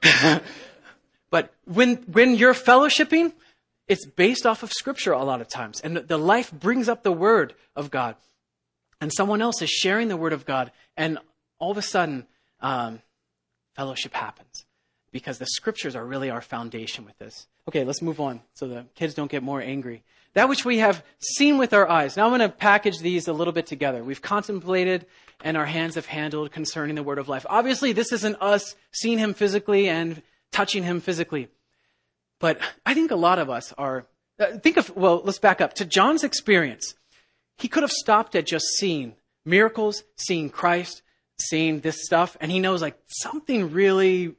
But when when you're fellowshipping, it's based off of scripture a lot of times. And the life brings up the word of God. And someone else is sharing the word of God. And all of a sudden, um, fellowship happens. Because the scriptures are really our foundation with this. Okay, let's move on so the kids don't get more angry. That which we have seen with our eyes. Now I'm going to package these a little bit together. We've contemplated and our hands have handled concerning the word of life. Obviously, this isn't us seeing him physically and touching him physically. But I think a lot of us are, uh, think of, well, let's back up. To John's experience, he could have stopped at just seeing miracles, seeing Christ, seeing this stuff. And he knows like something really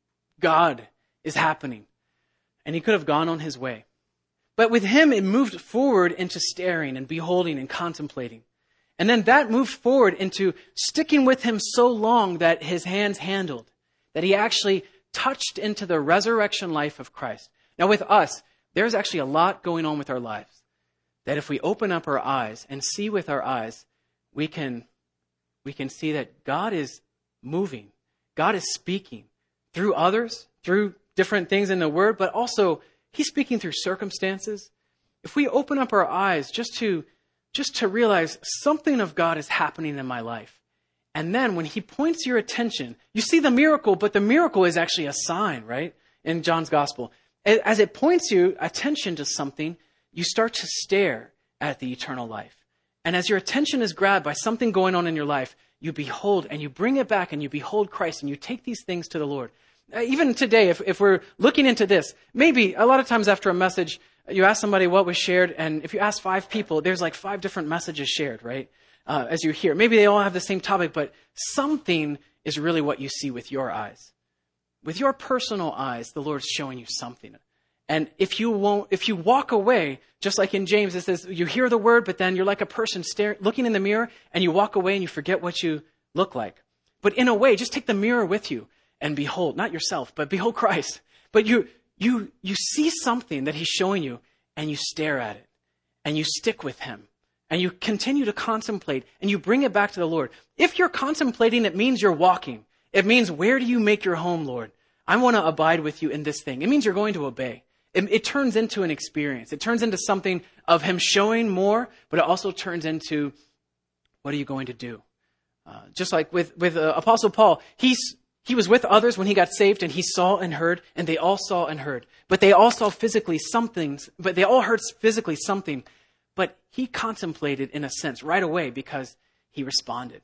God is happening. And he could have gone on his way. But with him, it moved forward into staring and beholding and contemplating. And then that moved forward into sticking with him so long that his hands handled, that he actually touched into the resurrection life of Christ. Now with us, there's actually a lot going on with our lives. That if we open up our eyes and see with our eyes, we can, we can see that God is moving. God is speaking through others, through different things in the word, but also he's speaking through circumstances. If we open up our eyes just to, just to realize something of God is happening in my life. And then when he points your attention, you see the miracle, but the miracle is actually a sign, right? In John's gospel. As it points you attention to something, you start to stare at the eternal life. And as your attention is grabbed by something going on in your life, you behold and you bring it back and you behold Christ and you take these things to the Lord. Even today, if, if we're looking into this, maybe a lot of times after a message, you ask somebody what was shared, and if you ask five people, there's like five different messages shared, right? Uh, as you hear. Maybe they all have the same topic, but something is really what you see with your eyes. With your personal eyes, the Lord's showing you something. And if you won't, if you walk away, just like in James, it says you hear the word, but then you're like a person staring, looking in the mirror, and you walk away and you forget what you look like. But in a way, just take the mirror with you. And behold, not yourself, but behold Christ. But you you you see something that he's showing you, and you stare at it, and you stick with him, and you continue to contemplate, and you bring it back to the Lord. If you're contemplating, it means you're walking. It means, where do you make your home, Lord? I want to abide with you in this thing. It means you're going to obey. It, it turns into an experience. It turns into something of him showing more, but it also turns into, what are you going to do? Uh, just like with, with uh, Apostle Paul, he's He was with others when he got saved, and he saw and heard, and they all saw and heard. But they all saw physically something, but they all heard physically something. But he contemplated in a sense right away because he responded.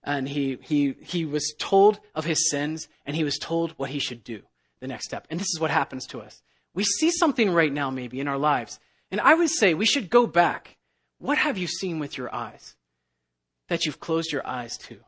and he, he, he was told of his sins, and he was told what he should do, the next step. And this is what happens to us. We see something right now maybe in our lives, and I would say we should go back. What have you seen with your eyes that you've closed your eyes to?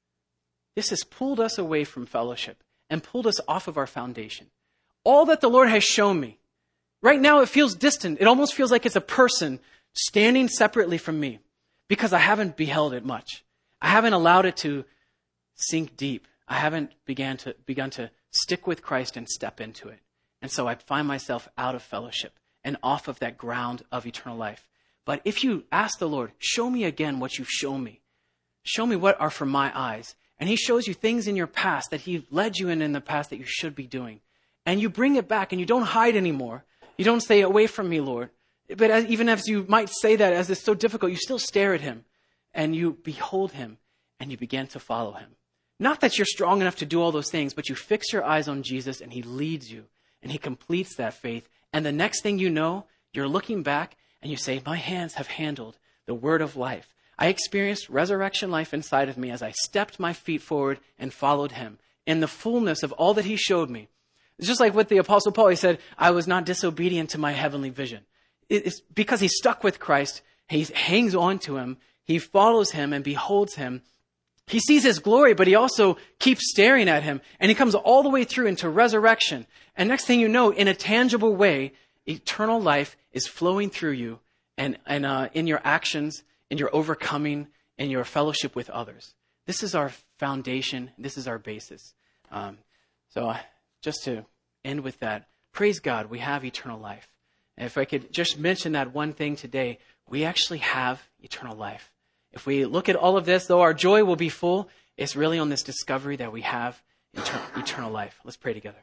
This has pulled us away from fellowship and pulled us off of our foundation. All that the Lord has shown me, right now it feels distant. It almost feels like it's a person standing separately from me because I haven't beheld it much. I haven't allowed it to sink deep. I haven't began to, begun to stick with Christ and step into it. And so I find myself out of fellowship and off of that ground of eternal life. But if you ask the Lord, show me again what you've shown me. Show me what are for my eyes. And he shows you things in your past that he led you in in the past that you should be doing. And you bring it back and you don't hide anymore. You don't say, away from me, Lord. But as, even as you might say that, as it's so difficult, you still stare at him and you behold him and you begin to follow him. Not that you're strong enough to do all those things, but you fix your eyes on Jesus and he leads you and he completes that faith. And the next thing you know, you're looking back and you say, my hands have handled the word of life. I experienced resurrection life inside of me as I stepped my feet forward and followed him in the fullness of all that he showed me. It's just like with the Apostle Paul. He said, I was not disobedient to my heavenly vision. It's because he's stuck with Christ. He hangs on to him. He follows him and beholds him. He sees his glory, but he also keeps staring at him. And he comes all the way through into resurrection. And next thing you know, in a tangible way, eternal life is flowing through you and, and uh, in your actions, in your overcoming, in your fellowship with others. This is our foundation. This is our basis. Um, so uh, just to end with that, praise God, we have eternal life. And if I could just mention that one thing today, we actually have eternal life. If we look at all of this, though our joy will be full, it's really on this discovery that we have eternal, eternal life. Let's pray together.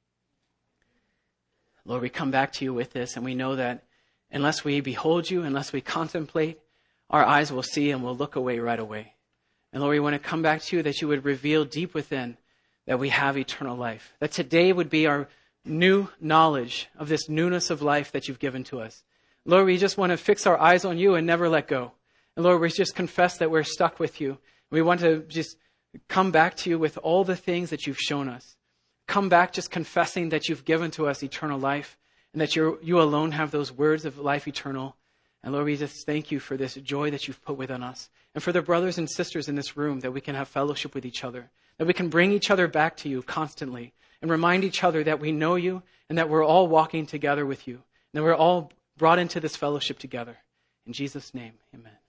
Lord, we come back to you with this, and we know that unless we behold you, unless we contemplate, our eyes will see and will look away right away. And Lord, we want to come back to you that you would reveal deep within that we have eternal life. That today would be our new knowledge of this newness of life that you've given to us. Lord, we just want to fix our eyes on you and never let go. And Lord, we just confess that we're stuck with you. We want to just come back to you with all the things that you've shown us. Come back just confessing that you've given to us eternal life and that you you alone have those words of life eternal. And Lord, we just thank you for this joy that you've put within us and for the brothers and sisters in this room that we can have fellowship with each other, that we can bring each other back to you constantly and remind each other that we know you and that we're all walking together with you and that we're all brought into this fellowship together. In Jesus' name, amen.